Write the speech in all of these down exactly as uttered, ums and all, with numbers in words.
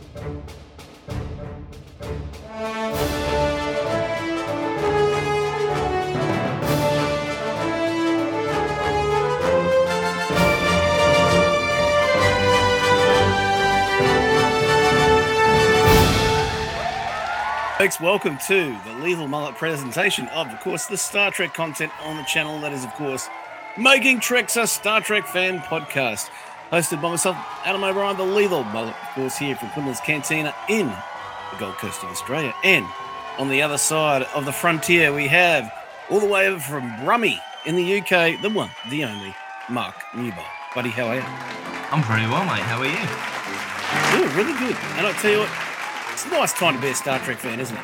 Folks, welcome to the Lethal Mullet presentation of, of course, the Star Trek content on the channel. That is, of course, Making Treks a Star Trek Fan Podcast, hosted by myself, Adam O'Brien, the Lethal Mullet, of course, here from Quinlan's Cantina in the Gold Coast of Australia. And on the other side of the frontier, we have, all the way over from Brummie in the U K, the one, the only, Mark Newbold. Buddy, how are you? I'm very well, mate. How are you? Good, really good. And I'll tell you what, it's a nice time to be a Star Trek fan, isn't it?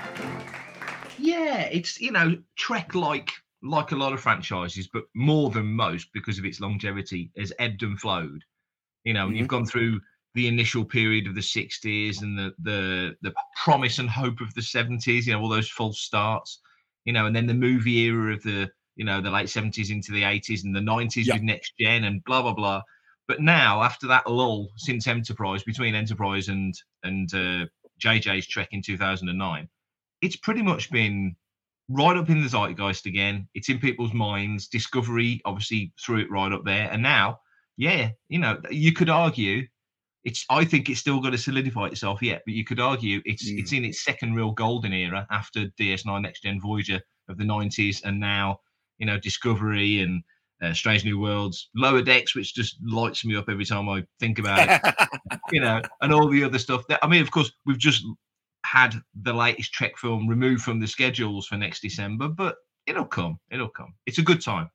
Yeah, it's, you know, Trek, like like a lot of franchises, but more than most because of its longevity, has ebbed and flowed. You know, mm-hmm. You've gone through the initial period of the sixties and the, the the promise and hope of the seventies, you know, all those false starts, you know, and then the movie era of the, you know, the late seventies into the eighties and the nineties yep. with Next Gen and blah, blah, blah. But now, after that lull since Enterprise, between Enterprise and, and uh, J J's Trek in two thousand nine, it's pretty much been right up in the zeitgeist again. It's in people's minds. Discovery obviously threw it right up there. And now, yeah, you know, you could argue it's, I think it's still got to solidify itself yet, but you could argue it's mm. it's in its second real golden era after D S nine Next Gen Voyager of the nineties, and now, you know, Discovery and uh, Strange New Worlds, Lower Decks, which just lights me up every time I think about it, you know, and all the other stuff. That, I mean, of course, we've just had the latest Trek film removed from the schedules for next December, but it'll come. It'll come. It's a good time.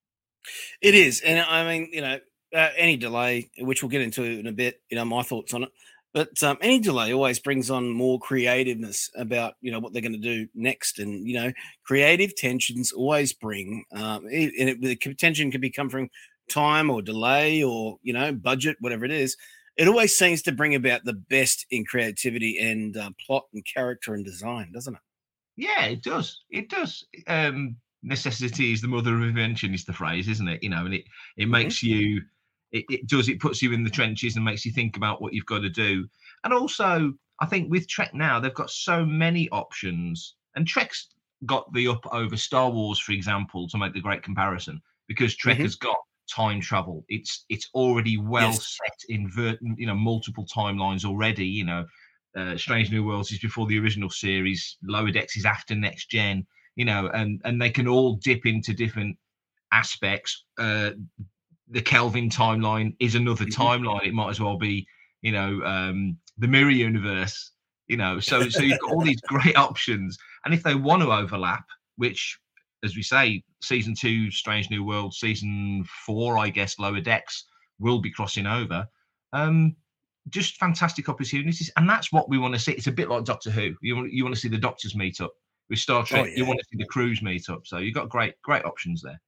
It is. And I mean, you know, uh, any delay, which we'll get into in a bit, you know, my thoughts on it, but um, any delay always brings on more creativeness about, you know, what they're going to do next. And, you know, creative tensions always bring, um, and it, the tension can be come from time or delay or, you know, budget, whatever it is. It always seems to bring about the best in creativity and uh, plot and character and design, doesn't it? Yeah, it does. It does. Um, necessity is the mother of invention is the phrase, isn't it? You know, and it, it mm-hmm. makes you, it, it does, it puts you in the trenches and makes you think about what you've got to do. And also, I think with Trek now, they've got so many options. And Trek's got the up over Star Wars, for example, to make the great comparison, because Trek mm-hmm. has got time travel. It's it's already well yes. set in ver- you know multiple timelines already. You know, uh, Strange New Worlds is before the original series. Lower Decks is after Next Gen. You know, and and they can all dip into different aspects. Uh, the Kelvin timeline is another mm-hmm. timeline. It might as well be, you know, um, the Mirror Universe. You know, so so you've got all these great options, and if they want to overlap, which, as we say, season two, Strange New World, season four, I guess, Lower Decks will be crossing over. Um, just fantastic opportunities. And that's what we want to see. It's a bit like Doctor Who. You want, you want to see the Doctors meet up. With Star Trek, oh, yeah. you want to see the crews meet up. So you've got great, great options there.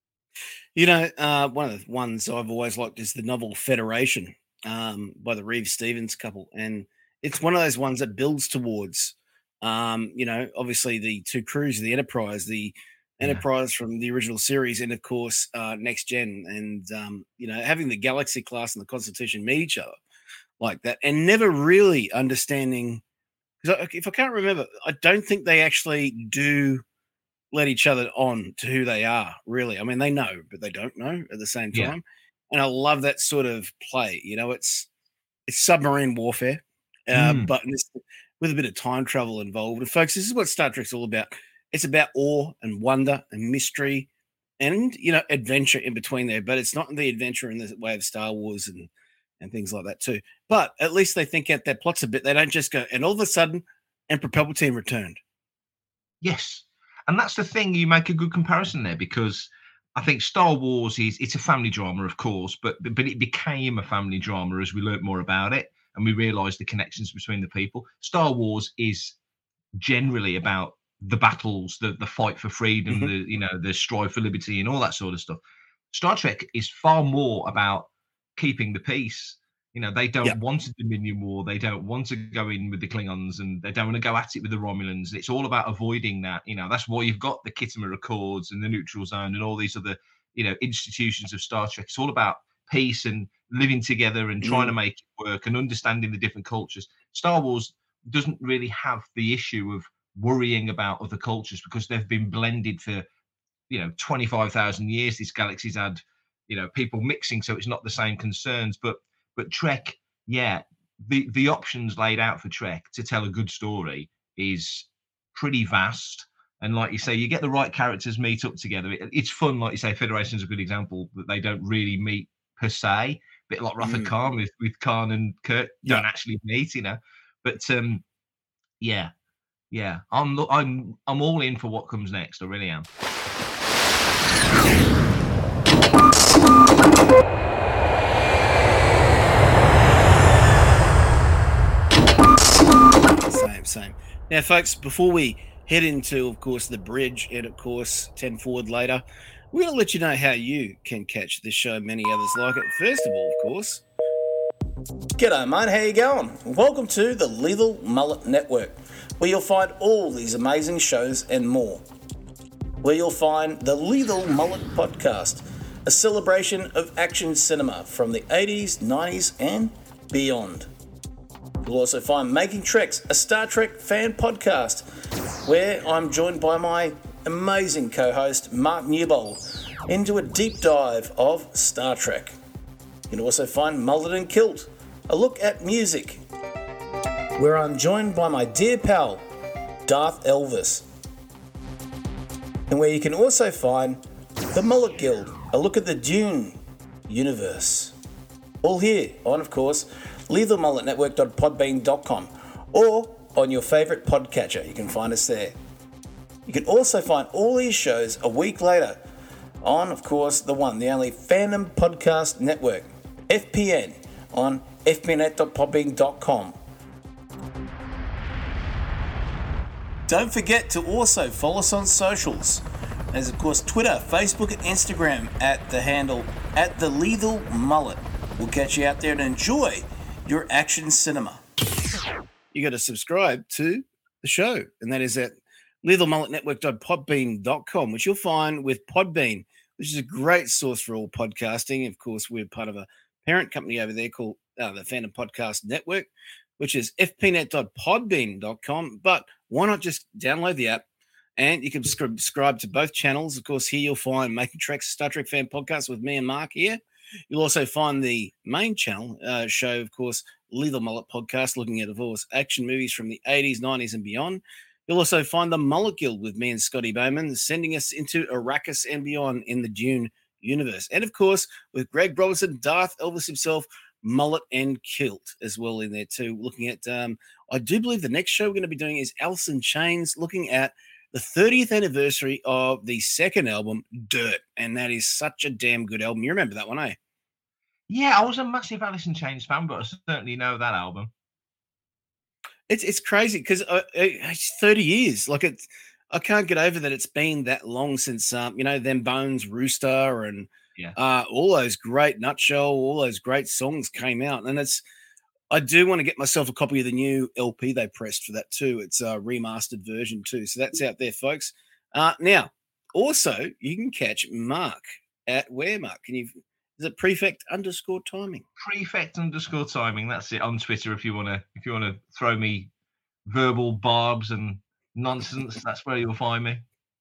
You know, uh, one of the ones I've always liked is the novel Federation um, by the Reeves Stevens couple. And it's one of those ones that builds towards, um, you know, obviously the two crews, the Enterprise, the yeah. Enterprise from the original series, and of course, uh, Next Gen. And, um, you know, having the Galaxy class and the Constitution meet each other like that and never really understanding. Because if I can't remember, I don't think they actually do let each other on to who they are, really. I mean, they know, but they don't know at the same time. Yeah. And I love that sort of play. You know, it's it's submarine warfare, uh, mm. but this, with a bit of time travel involved. And folks, this is what Star Trek's all about. It's about awe and wonder and mystery and, you know, adventure in between there. But it's not the adventure in the way of Star Wars and and things like that too. But at least they think out their plots a bit. They don't just go, and all of a sudden, Emperor Palpatine returned. Yes. And that's the thing, you make a good comparison there, because I think Star Wars is, it's a family drama, of course, but but it became a family drama as we learnt more about it and we realised the connections between the people. Star Wars is generally about the battles, the, the fight for freedom, mm-hmm. the, you know, the strive for liberty and all that sort of stuff. Star Trek is far more about keeping the peace. You know, they don't yep. want a Dominion war. They don't want to go in with the Klingons, and they don't want to go at it with the Romulans. It's all about avoiding that. You know, that's why you've got the Khitomer Accords and the Neutral Zone and all these other, you know, institutions of Star Trek. It's all about peace and living together and trying Mm. to make it work and understanding the different cultures. Star Wars doesn't really have the issue of worrying about other cultures because they've been blended for, you know, twenty-five thousand years. This galaxy's had, you know, people mixing, so it's not the same concerns. But but Trek, yeah, the the options laid out for Trek to tell a good story is pretty vast. And like you say, you get the right characters meet up together. It, it's fun, like you say. Federation's a good example that they don't really meet per se. A bit like Wrath of Mm. Khan with with Khan and Kirk Yeah. don't actually meet, you know. But um, yeah, yeah, I'm lo- I'm I'm all in for what comes next. I really am. Same, same. Now, folks, before we head into, of course, the bridge and, of course, ten forward later, we're going to let you know how you can catch this show and many others like it. First of all, of course. G'day, mate. How you going? Welcome to the Lethal Mullet Network, where you'll find all these amazing shows and more. Where you'll find the Lethal Mullet Podcast, a celebration of action cinema from the eighties, nineties, and beyond. You'll also find Making Treks, a Star Trek fan podcast, where I'm joined by my amazing co-host, Mark Newbold, into a deep dive of Star Trek. You can also find Mullet and Kilt, a look at music, where I'm joined by my dear pal, Darth Elvis. And where you can also find the Mullet Guild, a look at the Dune universe. All here on, of course, lethal mullet network dot podbean dot com or on your favourite podcatcher. You can find us there. You can also find all these shows a week later on, of course, the one, the only Fandom Podcast Network, F P N, on f p net dot podbean dot com. Don't forget to also follow us on socials. There's, of course, Twitter, Facebook, and Instagram at the handle at the Lethal Mullet. We'll catch you out there and enjoy your action cinema. You got to subscribe to the show, and that is at lethal mullet network dot podbean dot com, which you'll find with Podbean, which is a great source for all podcasting. Of course, we're part of a parent company over there called uh, the Fandom Podcast Network, which is f p net dot podbean dot com. But why not just download the app and you can subscribe to both channels? Of course, here you'll find Making Treks, Star Trek Fan Podcast with me and Mark here. You'll also find the main channel uh, show, of course, Lethal Mullet Podcast, looking at, of course, action movies from the eighties, nineties, and beyond. You'll also find the Mullet Guild with me and Scotty Bowman, sending us into Arrakis and beyond in the Dune universe. And, of course, with Greg Robertson, Darth Elvis himself, Mullet and Kilt as well in there too, looking at, um, I do believe the next show we're going to be doing is Alice in Chains, looking at the thirtieth anniversary of the second album, Dirt. And that is such a damn good album. You remember that one, eh? Yeah, I was a massive Alice in Chains fan, but I certainly know that album. It's it's crazy because uh, it's thirty years. Like it's, I can't get over that it's been that long since um, you know, them Bones, Rooster, and Yeah. uh, all those great Nutshell, all those great songs came out, and it's. I do want to get myself a copy of the new L P they pressed for that too. It's a remastered version too, so that's out there, folks. Uh, now, also you can catch Mark at where Mark? Can you? Is it prefect underscore timing? Prefect underscore timing. That's it on Twitter. If you wanna, if you wanna throw me verbal barbs and nonsense, that's where you'll find me.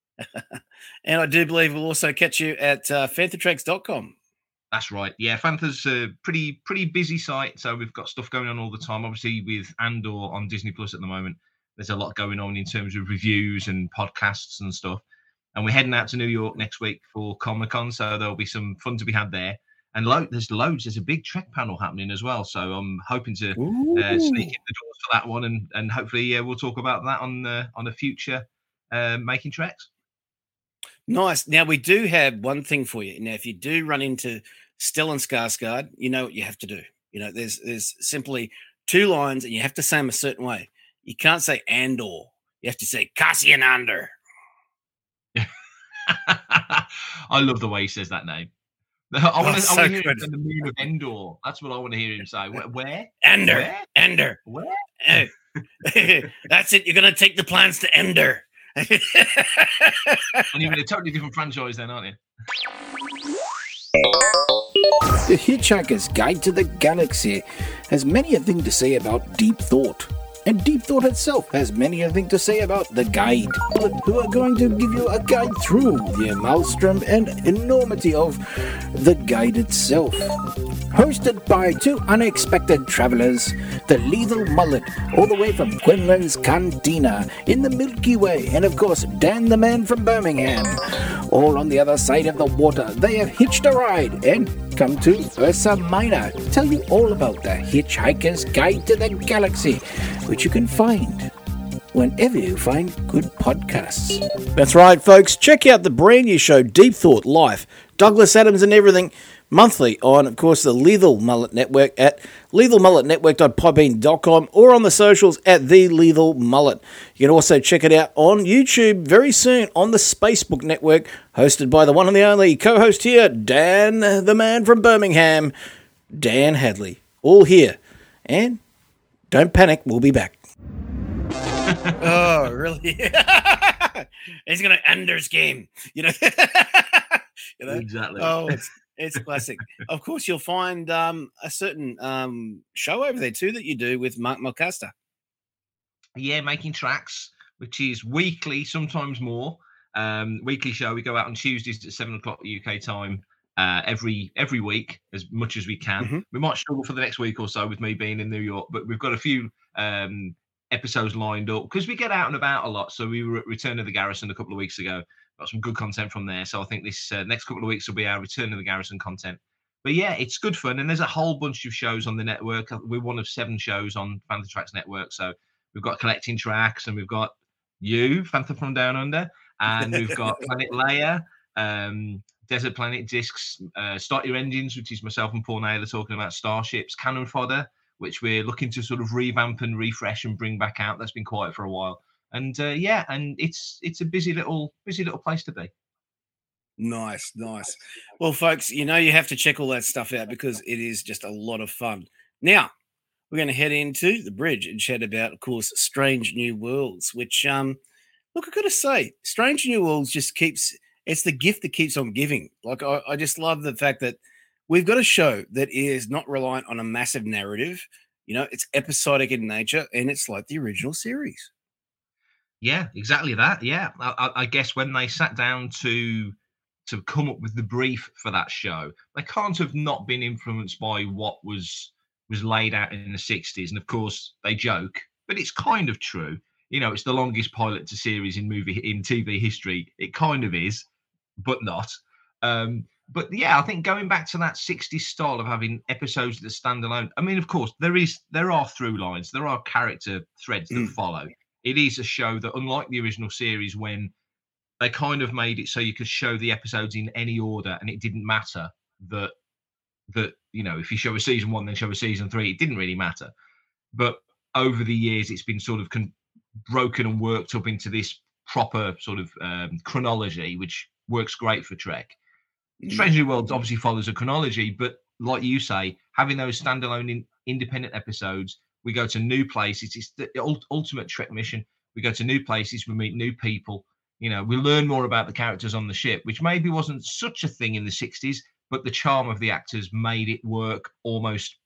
And I do believe we'll also catch you at uh, fanthatreks dot com. That's right. Yeah, Fantha's a pretty pretty busy site, so we've got stuff going on all the time. Obviously, with Andor on Disney Plus at the moment, there's a lot going on in terms of reviews and podcasts and stuff. And we're heading out to New York next week for Comic-Con, so there'll be some fun to be had there. And lo- there's loads. There's a big Trek panel happening as well, so I'm hoping to uh, sneak in the doors for that one, and and hopefully uh, we'll talk about that on uh, on a future uh, Making Treks. Nice. Now, we do have one thing for you. Now, if you do run into Stellan Skarsgård, you know what you have to do. You know, there's there's simply two lines, and you have to say them a certain way. You can't say Andor. You have to say Cassian Andor. I love the way he says that name. I want to so hear him good. say the moon of Endor. That's what I want to hear him say. Where? Where? Ender. Where? Ender. Where? Eh. That's it. You're going to take the plans to Ender. And you're in a totally different franchise then, aren't you? The Hitchhiker's Guide to the Galaxy has many a thing to say about deep thought. And Deep Thought itself has many a thing to say about the guide, who are going to give you a guide through the maelstrom and enormity of the guide itself. Hosted by two unexpected travelers, the Lethal Mullet, all the way from Quinlan's Cantina in the Milky Way, and of course Dan the Man from Birmingham. All on the other side of the water, they have hitched a ride and come to Ursa Minor, tell you all about the Hitchhiker's Guide to the Galaxy, which you can find whenever you find good podcasts. That's right, folks. Check out the brand new show, Deep Thought Life, Douglas Adams and everything, monthly on, of course, the Lethal Mullet Network at lethal mullet network dot podbean dot com or on the socials at The Lethal Mullet. You can also check it out on YouTube very soon on the Spacebook Network, hosted by the one and the only co-host here, Dan, the man from Birmingham, Dan Hadley. All here. And don't panic, we'll be back. Oh, really? He's going to end his game. You know? you know? Exactly. Oh, it's, it's classic. Of course, you'll find um, a certain um, show over there too that you do with Mark Mulcaster. Yeah, Making Tracks, which is weekly, sometimes more. Um, weekly show. We go out on Tuesdays at seven o'clock U K time uh, every every week, as much as we can. Mm-hmm. We might struggle for the next week or so with me being in New York, but we've got a few um, episodes lined up because we get out and about a lot. So we were at Return of the Garrison a couple of weeks ago. Got some good content from there. So I think this uh, next couple of weeks will be our Return of the Garrison content. But yeah, it's good fun. And there's a whole bunch of shows on the network. We're one of seven shows on Panther Tracks Network. So we've got Collecting Tracks, and we've got you, Panther from Down Under, and we've got Planet Leia, um, Desert Planet Discs, uh, Start Your Engines, which is myself and Paul Naylor talking about starships, Cannon Fodder, which we're looking to sort of revamp and refresh and bring back out. That's been quiet for a while. And uh, yeah, and it's it's a busy little busy little place to be. Nice, nice. Well, folks, you know you have to check all that stuff out because it is just a lot of fun. Now, we're going to head into the bridge and chat about, of course, Strange New Worlds, which, um, look, I've got to say, Strange New Worlds just keeps, it's the gift that keeps on giving. Like, I, I just love the fact that we've got a show that is not reliant on a massive narrative. You know, it's episodic in nature, and it's like the original series. Yeah, exactly that. Yeah, I, I guess when they sat down to to come up with the brief for that show, they can't have not been influenced by what was was laid out in the sixties. And of course, they joke, but it's kind of true. You know, it's the longest pilot to series in movie in T V history. It kind of is, but not. Um, but yeah, I think going back to that sixties style of having episodes that stand alone. I mean, of course, there is there are through lines, there are character threads that mm. follow. It is a show that, unlike the original series, when they kind of made it so you could show the episodes in any order, and it didn't matter that that you know if you show a season one then show a season three, it didn't really matter. But over the years, it's been sort of con- broken and worked up into this proper sort of um, chronology, which works great for Trek. Mm. Strange New Worlds obviously follows a chronology, but like you say, having those standalone in, independent episodes. We go to new places. It's the ultimate Trek mission. We go to new places. We meet new people. You know, we learn more about the characters on the ship, which maybe wasn't such a thing in the sixties, but the charm of the actors made it work almost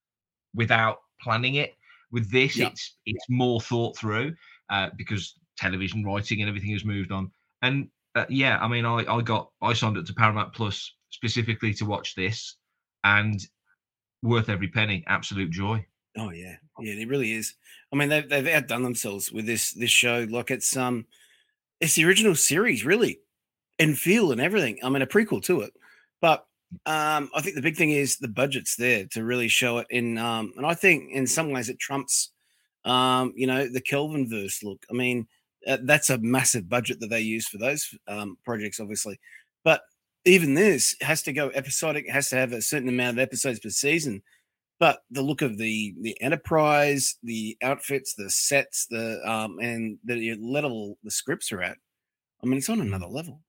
without planning it. With this, yeah. it's it's more thought through uh, because television writing and everything has moved on. And uh, yeah, I mean, I, I got I signed up to Paramount Plus specifically to watch this, and worth every penny. Absolute joy. Oh yeah, yeah, it really is. I mean, they've they've outdone themselves with this this show. Like it's um, it's the original series, really, in feel and everything. I mean, a prequel to it, but um, I think the big thing is the budget's there to really show it in. Um, and I think in some ways it trumps, um, you know, the Kelvinverse look. I mean, uh, that's a massive budget that they use for those um projects, obviously, but even this has to go episodic. It has to have a certain amount of episodes per season. But the look of the the Enterprise, the outfits, the sets, the um, and the level the scripts are at, I mean, it's on another level.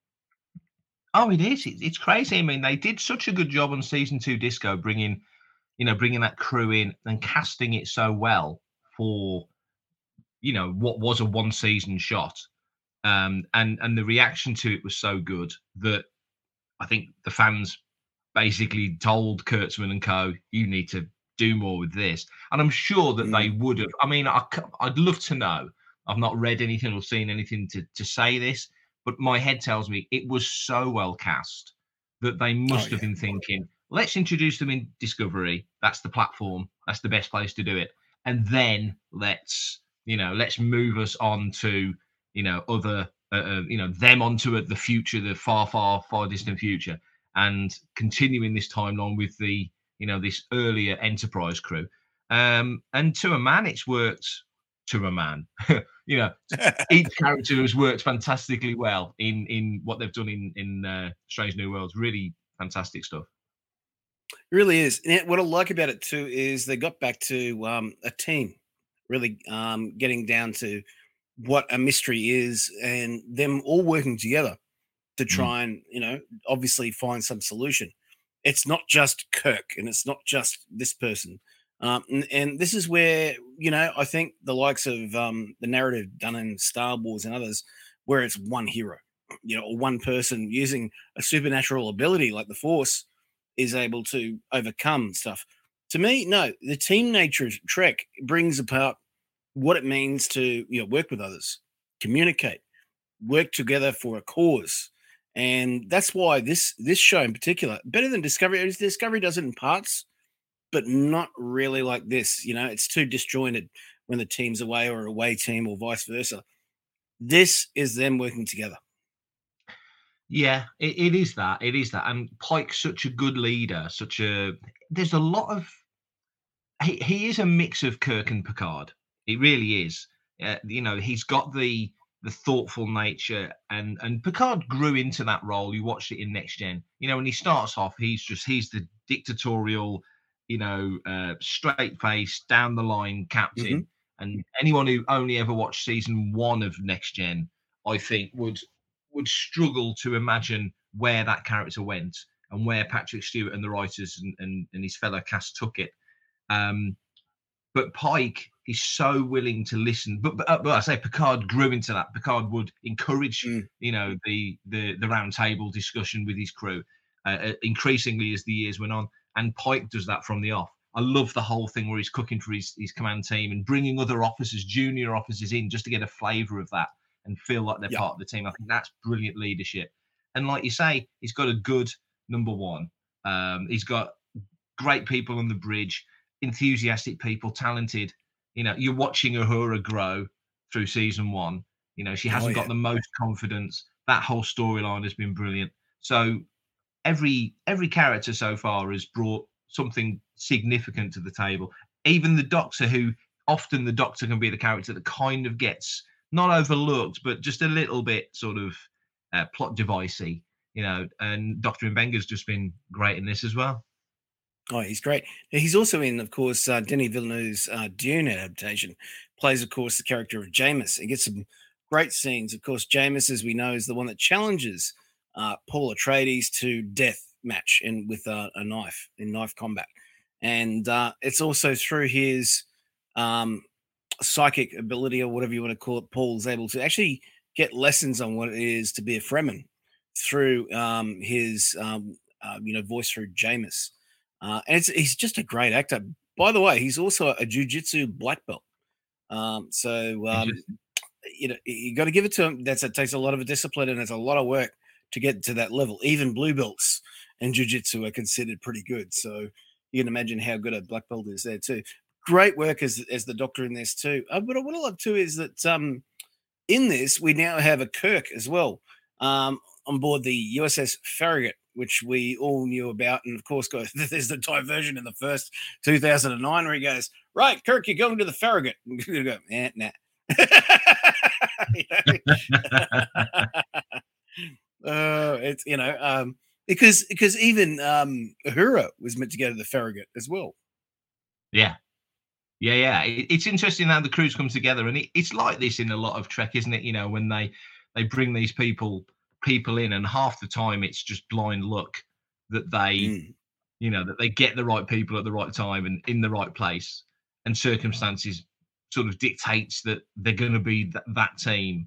Oh, it is. It's crazy. I mean, they did such a good job on season two Disco, bringing, you know, bringing that crew in and casting it so well for, you know, what was a one season shot, um, and and the reaction to it was so good that I think the fans basically told Kurtzman and co, you need to do more with this. And I'm sure that mm. they would have. I mean, I, I'd love to know. I've not read anything or seen anything to, to say this, but my head tells me it was so well cast that they must oh, have yeah. been thinking, let's introduce them in Discovery. That's the platform. That's the best place to do it. And then let's, you know, let's move us on to, you know, other, uh, uh, you know, them onto uh, the future, the far, far, far distant future, and continuing this timeline with the, you know, this earlier Enterprise crew. Um, and to a man, it's worked to a man. You know, each character has worked fantastically well in in what they've done in in uh, Strange New Worlds. Really fantastic stuff. It really is. And what I like about it too is they got back to um, a team, really um, getting down to what a mystery is, and them all working together to try mm. and, you know, obviously find some solution. It's not just Kirk, and it's not just this person. Um, and, and this is where, you know, I think the likes of um, the narrative done in Star Wars and others, where it's one hero, you know, or one person using a supernatural ability like the Force is able to overcome stuff. To me, no, the team nature of Trek brings apart what it means to, you know, work with others, communicate, work together for a cause. And that's why this this show in particular, better than Discovery, Discovery does it in parts, but not really like this. You know, it's too disjointed when the team's away or away team or vice versa. This is them working together. Yeah, it, it is that. It is that. And Pike's such a good leader, such a, there's a lot of, he, he is a mix of Kirk and Picard. He really is. Uh, you know, he's got the, the thoughtful nature, and and Picard grew into that role. You watched it in Next Gen. You know, when he starts off, he's just, he's the dictatorial, you know, uh, straight face, down the line captain. Mm-hmm. And anyone who only ever watched season one of Next Gen, I think would would struggle to imagine where that character went and where Patrick Stewart and the writers and, and, and his fellow cast took it. Um, but Pike is so willing to listen. But, but, but I say Picard grew into that. Picard would encourage, mm. you know, the the the round table discussion with his crew uh, increasingly as the years went on. And Pike does that from the off. I love the whole thing where he's cooking for his, his command team and bringing other officers, junior officers in just to get a flavour of that and feel like they're yep. part of the team. I think that's brilliant leadership. And like you say, he's got a good number one. Um, he's got great people on the bridge, enthusiastic people, talented. You know, you're watching Uhura grow through season one. You know, she hasn't oh, yeah. got the most confidence. That whole storyline has been brilliant. So every every character so far has brought something significant to the table. Even the Doctor, who often the Doctor can be the character that kind of gets not overlooked, but just a little bit sort of uh, plot devicey, you know, and Doctor Mbenga's just been great in this as well. Oh, he's great. He's also in, of course, uh, Denis Villeneuve's uh, Dune adaptation, plays, of course, the character of Jamis. He gets some great scenes. Of course, Jamis, as we know, is the one that challenges uh, Paul Atreides to death match in with uh, a knife, in knife combat. And uh, it's also through his um, psychic ability, or whatever you want to call it, Paul's able to actually get lessons on what it is to be a Fremen through um, his, um, uh, you know, voice through Jamis. Uh, and it's, he's just a great actor. By the way, he's also a jiu-jitsu black belt. Um, so, um, you know, you got to give it to him. That's, it takes a lot of discipline and it's a lot of work to get to that level. Even blue belts and jiu-jitsu are considered pretty good. So you can imagine how good a black belt is there too. Great work as, as the Doctor in this too. Uh, but what I love too is that um, in this, we now have a Kirk as well um, on board the U S S Farragut, which we all knew about. And of course, there's the diversion in the first two thousand nine where he goes, right, Kirk, you're going to the Farragut. And you go, eh, nah. uh, it's, you know, um, because, because even um, Uhura was meant to go to the Farragut as well. Yeah. Yeah, yeah. It's interesting how the crews come together. And it, it's like this in a lot of Trek, isn't it? You know, when they, they bring these people people in, and half the time it's just blind luck that they mm. you know that they get the right people at the right time and in the right place, and circumstances sort of dictates that they're going to be th- that team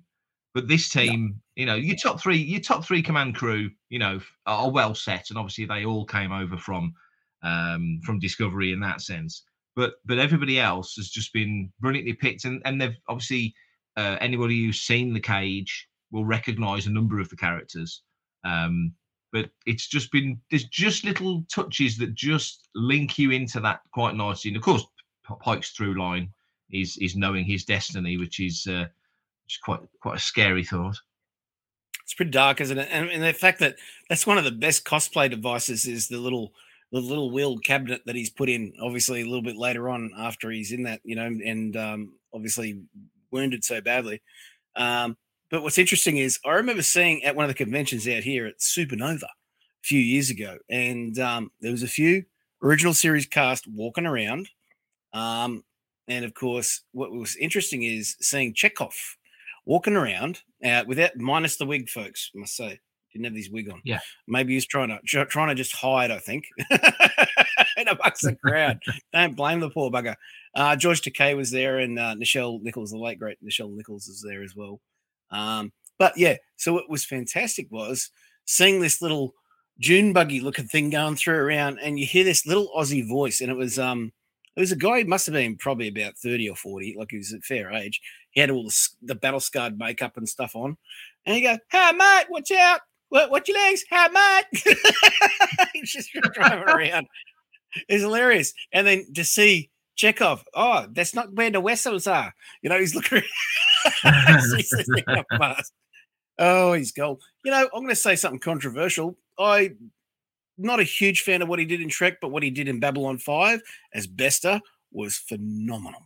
But this team, you know, your top three, your top three command crew, you know, are well set, and obviously they all came over from um, from Discovery in that sense. But but everybody else has just been brilliantly picked, and and they've obviously uh, anybody who's seen The Cage will recognise a number of the characters. Um, but it's just been there's just little touches that just link you into that quite nicely. And of course, Pike's through line is is knowing his destiny, which is uh, which is quite quite a scary thought. It's pretty dark, isn't it? And, and the fact that that's one of the best cosplay devices is the little the little wheeled cabinet that he's put in. Obviously, a little bit later on after he's in that, you know, and um, obviously wounded so badly. Um, But what's interesting is I remember seeing at one of the conventions out here at Supernova a few years ago, and um, there was a few original series cast walking around. Um, and of course, what was interesting is seeing Chekhov walking around uh, without minus the wig, folks. I must say, didn't have his wig on. Yeah, maybe he's trying to trying to just hide. I think in amongst the crowd. Don't blame the poor bugger. Uh, George Takei was there, and uh, Nichelle Nichols, the late great Nichelle Nichols, was there as well. Um, but yeah, so what was fantastic was seeing this little June buggy looking thing going through around, and you hear this little Aussie voice, and it was um, it was a guy who must have been probably about thirty or forty, like he was at fair age. He had all the, the battle scarred makeup and stuff on, and he goes, "Hey mate, watch out! What what your legs? Hey mate!" He's just driving around. It's hilarious, and then to see Chekhov, oh, that's not where the vessels are. You know, he's looking. Oh, he's gold. You know, I'm going to say something controversial. I'm not a huge fan of what he did in Shrek, but what he did in Babylon five as Bester was phenomenal.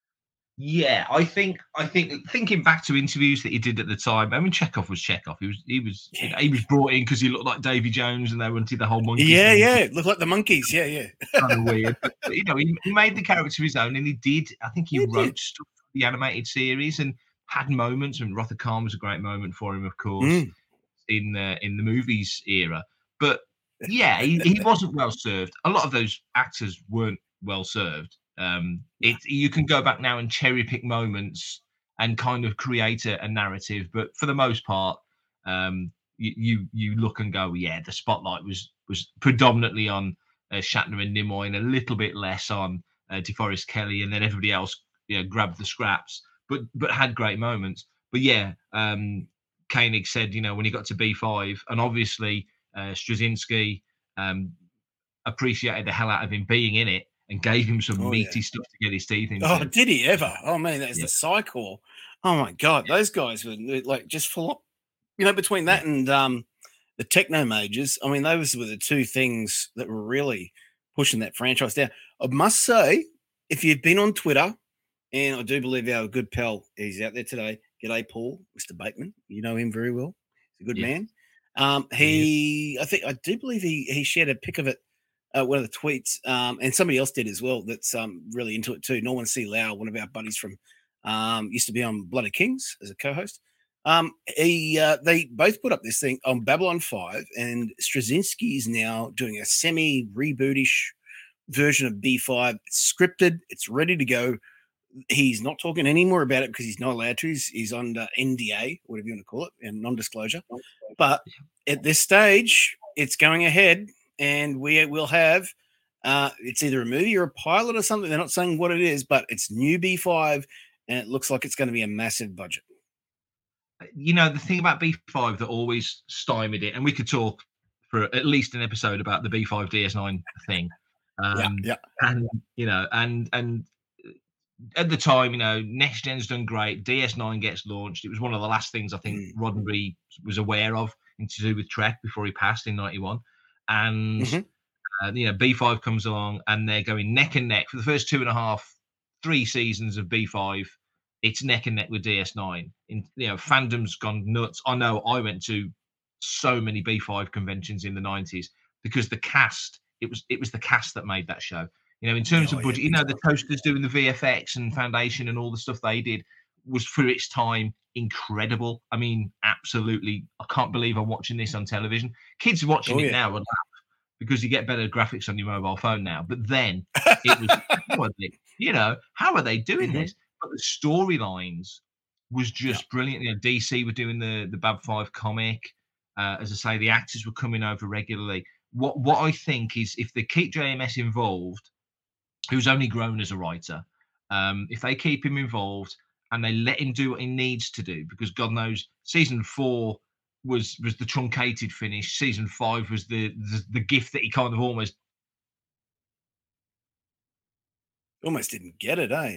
Yeah, I think I think thinking back to interviews that he did at the time, I mean, Chekhov was Chekhov. He was he was yeah. you know, he was brought in because he looked like Davy Jones, and they wanted the whole monkey. Yeah, yeah, looked like the monkeys. Yeah, yeah. Kind of weird, but, you know. He, he made the character his own, and he did. I think he, he wrote did. stuff for the animated series and had moments. And Rother Khan was a great moment for him, of course, mm. in uh, in the movies era. But yeah, he, he wasn't well served. A lot of those actors weren't well served. Um, it you can go back now and cherry pick moments and kind of create a, a narrative, but for the most part, um, you, you you look and go, yeah, the spotlight was was predominantly on uh, Shatner and Nimoy, and a little bit less on uh, DeForest Kelley, and then everybody else, you know, grabbed the scraps, but but had great moments. But yeah, um, Koenig said, you know, when he got to B five, and obviously uh, Straczynski um, appreciated the hell out of him being in it, and gave him some oh, meaty yeah. stuff to get his teeth into. Oh, did he ever? Oh, man, that's yeah. the Psychor. Oh, my God. Those guys were like just full, you know, between that yeah. and um, the Techno Majors, I mean, those were the two things that were really pushing that franchise down. I must say, if you've been on Twitter, and I do believe our good pal is out there today, g'day, Paul, Mister Bateman. You know him very well. He's a good yeah. man. Um, he, I think, I do believe he he shared a pic of it. Uh, one of the tweets, um, and somebody else did as well that's um, really into it too. Norman C. Lau, one of our buddies from, um, used to be on Blood of Kings as a co-host. Um, he, uh, they both put up this thing on Babylon five, and Straczynski is now doing a semi-rebootish version of B five. It's scripted. It's ready to go. He's not talking anymore about it because he's not allowed to. He's, he's under N D A, whatever you want to call it, and non-disclosure. But at this stage, it's going ahead. And we will have, uh, it's either a movie or a pilot or something. They're not saying what it is, but it's new B five, and it looks like it's going to be a massive budget. You know, the thing about B five that always stymied it, and we could talk for at least an episode about the B five D S nine thing. Um, yeah, yeah. And, you know, and, and at the time, you know, Next Gen's done great. D S nine gets launched. It was one of the last things I think mm. Roddenberry was aware of in to do with Trek before he passed in ninety-one. And mm-hmm. uh, you know, B five comes along, and they're going neck and neck for the first two and a half, three seasons of B five. It's neck and neck with D S nine. In you know, fandom's gone nuts. I know I went to so many B five conventions in the nineties because the cast. It was it was the cast that made that show. You know, in terms oh, of budget, yeah, you know, the Toasters doing the V F X and Foundation and all the stuff they did was for its time incredible. I mean, absolutely. I can't believe I'm watching this on television. Kids watching oh, it yeah. now would laugh because you get better graphics on your mobile phone now. But then it was, how are they, you know, how are they doing mm-hmm. this? But the storylines was just yeah. brilliant. You know, D C were doing the the Bab Five comic. Uh, as I say, the actors were coming over regularly. What what I think is if they keep J M S involved, who's only grown as a writer, um, if they keep him involved and they let him do what he needs to do, because God knows season four was was the truncated finish. Season five was the the, the gift that he kind of almost almost didn't get it, eh?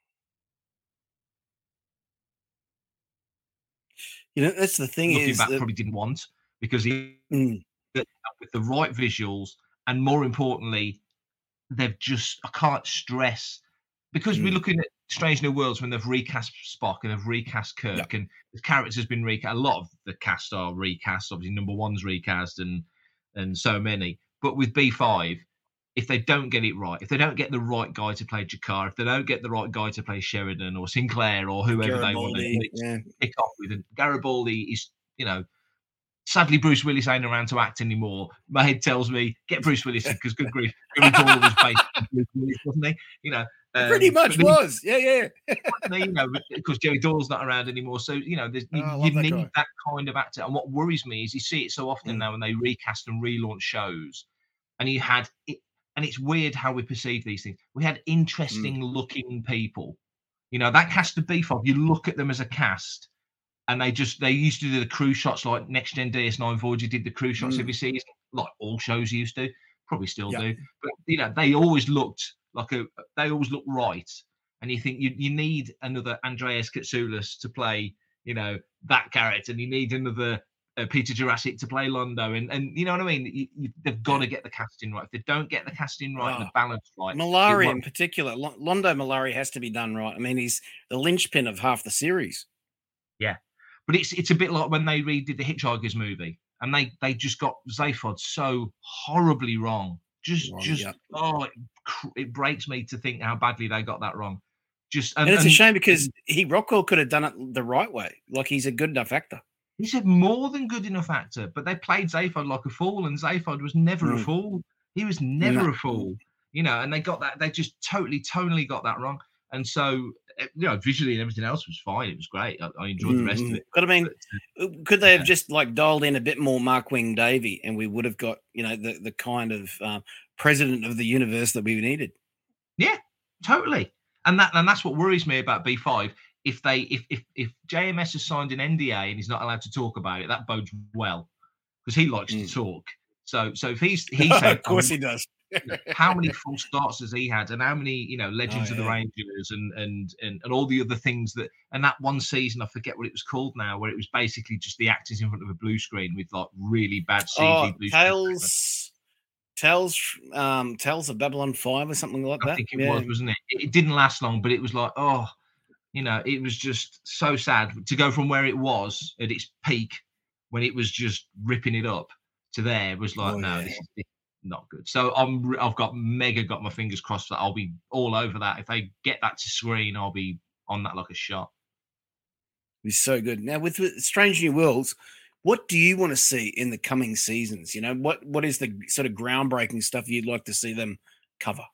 You know, that's the thing. Looking is back, that... probably didn't want, because he mm. with the right visuals, and more importantly, they've just I can't stress, because mm. we're looking at Strange New Worlds when they've recast Spock and they've recast Kirk, yeah. and the character's been recast. A lot of the cast are recast. Obviously, number one's recast, and and so many. But with B five, if they don't get it right, if they don't get the right guy to play Jakar, if they don't get the right guy to play Sheridan or Sinclair or whoever Garibaldi, they want to yeah. pick off with, and Garibaldi is, you know, sadly Bruce Willis ain't around to act anymore. My head tells me get Bruce Willis because good grief, Billy Dawler was based on Bruce Willis, wasn't he? You know, um, pretty much was, yeah, yeah. You know, because Jerry Doyle's not around anymore, so you know, there's, you, oh, you that need guy. that kind of actor. And what worries me is you see it so often mm. now when they recast and relaunch shows, and you had it. And it's weird how we perceive these things. We had interesting mm. looking people. You know, that cast of B five, you look at them as a cast and they just, they used to do the crew shots like Next Gen D S nine Voyager did the crew shots mm. every season, like all shows used to, probably still yeah. do. But, you know, they always looked like a, they always looked right. And you think you, you need another Andreas Katsoulis to play, you know, that character. And you need another Uh, Peter Jurassic to play Londo, and and you know what I mean. You, you, they've got to get the casting right. If they don't get the casting right oh, and the balance right, Mollari in particular, Londo Mollari has to be done right. I mean, he's the linchpin of half the series. Yeah, but it's it's a bit like when they redid the Hitchhikers movie, and they they just got Zaphod so horribly wrong. Just wrong, just yeah. oh, it, it breaks me to think how badly they got that wrong. Just and, and it's and, a shame because he Rockwell could have done it the right way. Like he's a good enough actor. He's a more than good enough actor, but they played Zaphod like a fool, and Zaphod was never mm. a fool. He was never no. a fool, you know. And they got that; they just totally, totally got that wrong. And so, you know, visually and everything else was fine. It was great. I, I enjoyed mm. the rest of it. But I mean, but, could they have yeah. just like dialed in a bit more Mark Wing Davey, and we would have got, you know, the the kind of um, president of the universe that we needed? Yeah, totally. And that and that's what worries me about B five. If they if if if J M S has signed an N D A and he's not allowed to talk about it, that bodes well, because he likes mm. to talk. So so if he's he's of course um, he does. How many false starts has he had, and how many, you know, Legends oh, yeah. of the Rangers and, and and and all the other things that, and that one season, I forget what it was called now, where it was basically just the actors in front of a blue screen with like really bad C G oh, blue Tales, screen. Tales, um, Tales of Babylon five or something like I that. I think it yeah. was, wasn't it? It didn't last long, but it was like, oh. You know, it was just so sad to go from where it was at its peak when it was just ripping it up to there was like, oh, no, yeah. this is not good. So I'm, I've got mega got my fingers crossed that I'll be all over that. If they get that to screen, I'll be on that like a shot. It's so good. Now with, with Strange New Worlds, what do you want to see in the coming seasons? You know, what what is the sort of groundbreaking stuff you'd like to see them cover?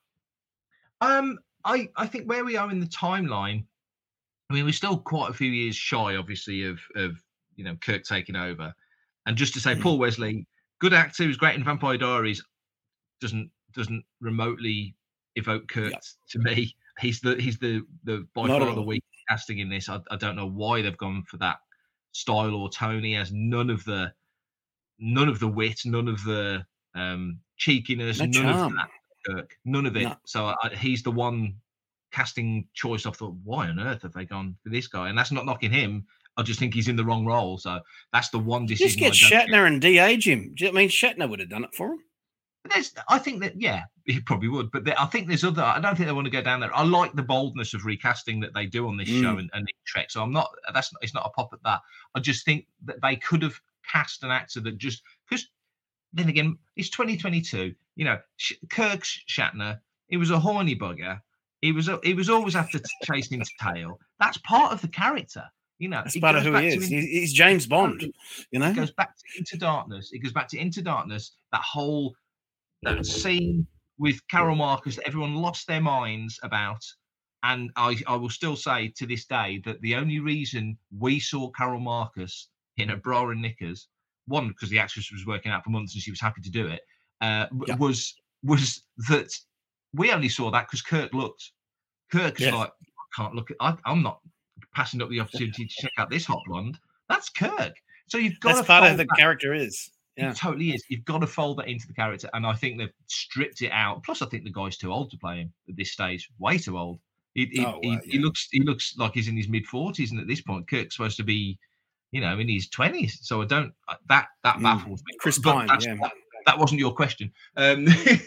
Um, I I think where we are in the timeline. I mean, we're still quite a few years shy, obviously, of of you know Kirk taking over. And just to say, mm. Paul Wesley, good actor, who's great in Vampire Diaries, doesn't doesn't remotely evoke Kirk yep. to me. He's the he's the the by Not far the weak casting in this. I, I don't know why they've gone for that style or tone. He has none of the none of the wit, none of the um, cheekiness, no none charm. of that Kirk, none of it. No. So I, he's the one casting choice. I thought, why on earth have they gone for this guy? And that's not knocking him. I just think he's in the wrong role. So that's the one decision. Just get Shatner and de-age him. Do you know what I mean? Shatner would have done it for him. But there's, I think that, yeah, he probably would. But there, I think there's other, I don't think they want to go down there. I like the boldness of recasting that they do on this mm. show and, and Trek. So I'm not, that's it's not a pop at that. I just think that they could have cast an actor that just, because then again, it's twenty twenty-two. You know, Kirk Shatner, he was a horny bugger. He was he was always after chasing his tail. That's part of the character, you know. That's part of who he is. In, He's James Bond, you know. It goes back to Into Darkness. It goes back to Into Darkness. That whole that scene with Carol Marcus that everyone lost their minds about, And I, I will still say to this day that the only reason we saw Carol Marcus in a bra and knickers, one, because the actress was working out for months and she was happy to do it, uh, Yeah. was was that we only saw that because Kirk looked. Kirk's Yes. like, I can't look at, I, I'm not passing up the opportunity to check out this hot blonde. That's Kirk. So you've got That's to part of fold the that- character is. Yeah. It totally is. You've got to fold that into the character, and I think they've stripped it out. Plus, I think the guy's too old to play him at this stage. Way too old. He, he, Oh, he, wow, he yeah. looks he looks like he's in his mid forties, and at this point, Kirk's supposed to be, you know, in his twenties. So I don't that that Mm. baffles me. Chris But Pine, that's- yeah. that, that wasn't your question. Um,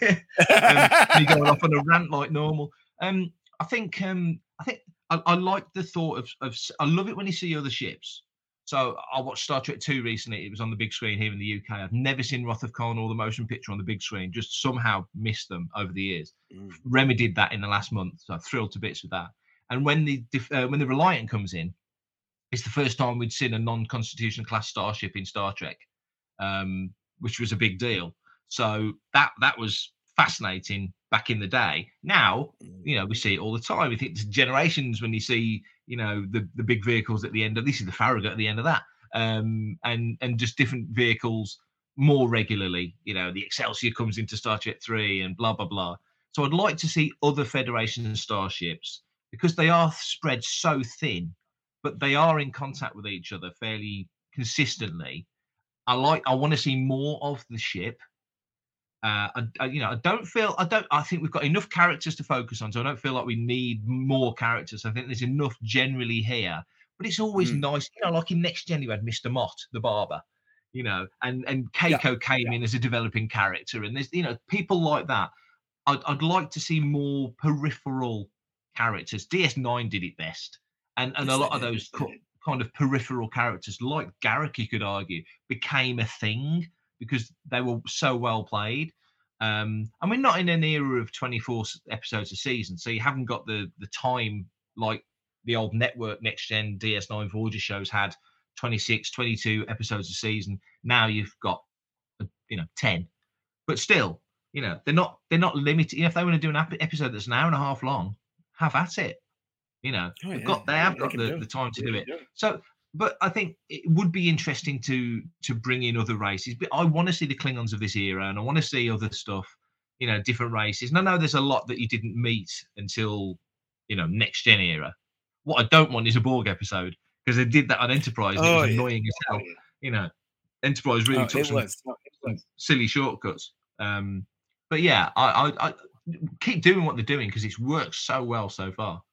um, me going off on a rant like normal. Um, I think um, I think I, I like the thought of, of I love it when you see other ships. So I watched Star Trek two recently. It was on the big screen here in the U K. I've never seen Wrath of Khan or the motion picture on the big screen. Just somehow missed them over the years. Mm. Remy did that in the last month, so I'm thrilled to bits with that. And when the uh, when the Reliant comes in, it's the first time we'd seen a non-Constitution class starship in Star Trek, um, which was a big deal. So that that was fascinating back in the day. Now, you know, we see it all the time. We think it's generations when you see, you know, the, the big vehicles at the end of this is the Farragut at the end of that, um, and and just different vehicles more regularly. You know, the Excelsior comes into Star Trek three and blah blah blah. So I'd like to see other Federation starships because they are spread so thin, but they are in contact with each other fairly consistently. I like. I want to see more of the ship. Uh, I, I, you know, I don't feel. I don't. I think we've got enough characters to focus on, so I don't feel like we need more characters. I think there's enough generally here, but it's always Mm. nice. You know, like in Next Gen, you had Mister Mott, the barber. You know, and and Keiko came in as a developing character, and there's you know people like that. I'd I'd like to see more peripheral characters. D S nine did it best, and and Yes, a lot they of did, those yes, they co- did. kind of peripheral characters, like Garrick, you could argue, became a thing because they were so well played. Um, and we're not in an era of twenty-four s- episodes a season, so you haven't got the the time like the old network Next Gen D S nine Voyager shows had twenty-six, twenty-two episodes a season. Now you've got uh, you know ten, but still, you know they're not they're not limited. You know, if they want to do an ep- episode that's an hour and a half long, have at it. You know, Oh, they've yeah. got they Yeah, have they got can the, do the it. time to Yeah, do it. yeah. So, but I think it would be interesting to to bring in other races. But I want to see the Klingons of this era, and I want to see other stuff. You know, different races. And I know there's a lot that you didn't meet until you know Next Gen era. What I don't want is a Borg episode because they did that on Enterprise. And it Oh, was yeah. annoying as hell. You know, Enterprise really Oh, took it some, was. some silly shortcuts. Um, but yeah, I, I, I keep doing what they're doing because it's worked so well so far.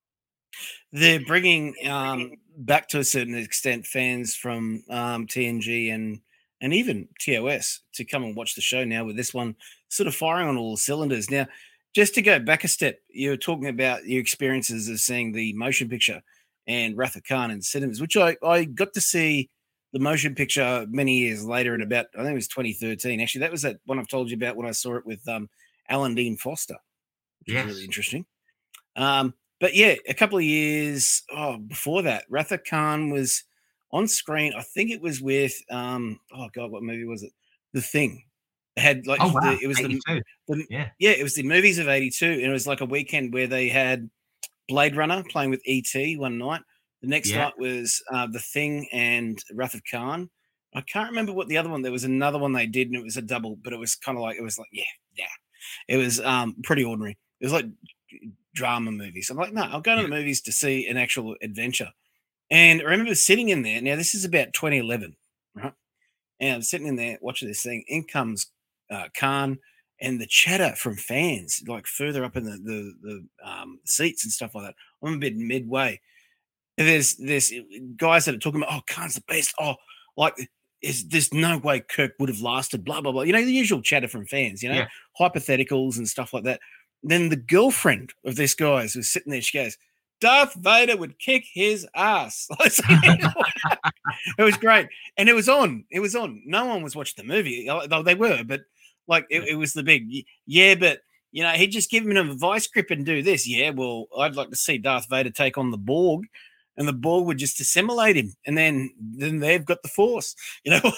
They're bringing um, back to a certain extent fans from um, T N G and and even T O S to come and watch the show now with this one sort of firing on all cylinders. Now, just to go back a step, you were talking about your experiences of seeing the motion picture and Wrath of Khan in cinemas, which I, I got to see the motion picture many years later in about, I think it was twenty thirteen. Actually, that was that one I've told you about when I saw it with um, Alan Dean Foster, which Yes. is really interesting. Um, but yeah, a couple of years oh, before that, Wrath of Khan was on screen. I think it was with um, oh god, what movie was it? The Thing. It had like Oh wow, the, it was the, eighty-two. the Yeah. yeah, it was the movies of eighty-two, and it was like a weekend where they had Blade Runner playing with E T one night. The next Yeah. night was uh, The Thing and Wrath of Khan. I can't remember what the other one. There was another one they did, and it was a double, but it was kind of like it was like yeah, yeah. It was um pretty ordinary. It was like drama movies. I'm like, no, I'll go to the movies to see an actual adventure. And I remember sitting in there. Now this is about twenty eleven, right? And I'm sitting in there watching this thing. In comes uh, Khan, and the chatter from fans, like further up in the the, the um, seats and stuff like that. I'm a bit midway. And there's there's guys that are talking about, oh, Khan's the best. Oh, like is there's no way Kirk would have lasted. Blah blah blah. You know the usual chatter from fans. You know Yeah. hypotheticals and stuff like that. Then the girlfriend of this guy who's sitting there, she goes, Darth Vader would kick his ass. It was great. And it was on. It was on. No one was watching the movie. Though they were, but like it, it was the big, yeah, but you know, he'd just give him a vice grip and do this. Yeah, well, I'd like to see Darth Vader take on the Borg, and the Borg would just assimilate him, and then then they've got the Force. You know,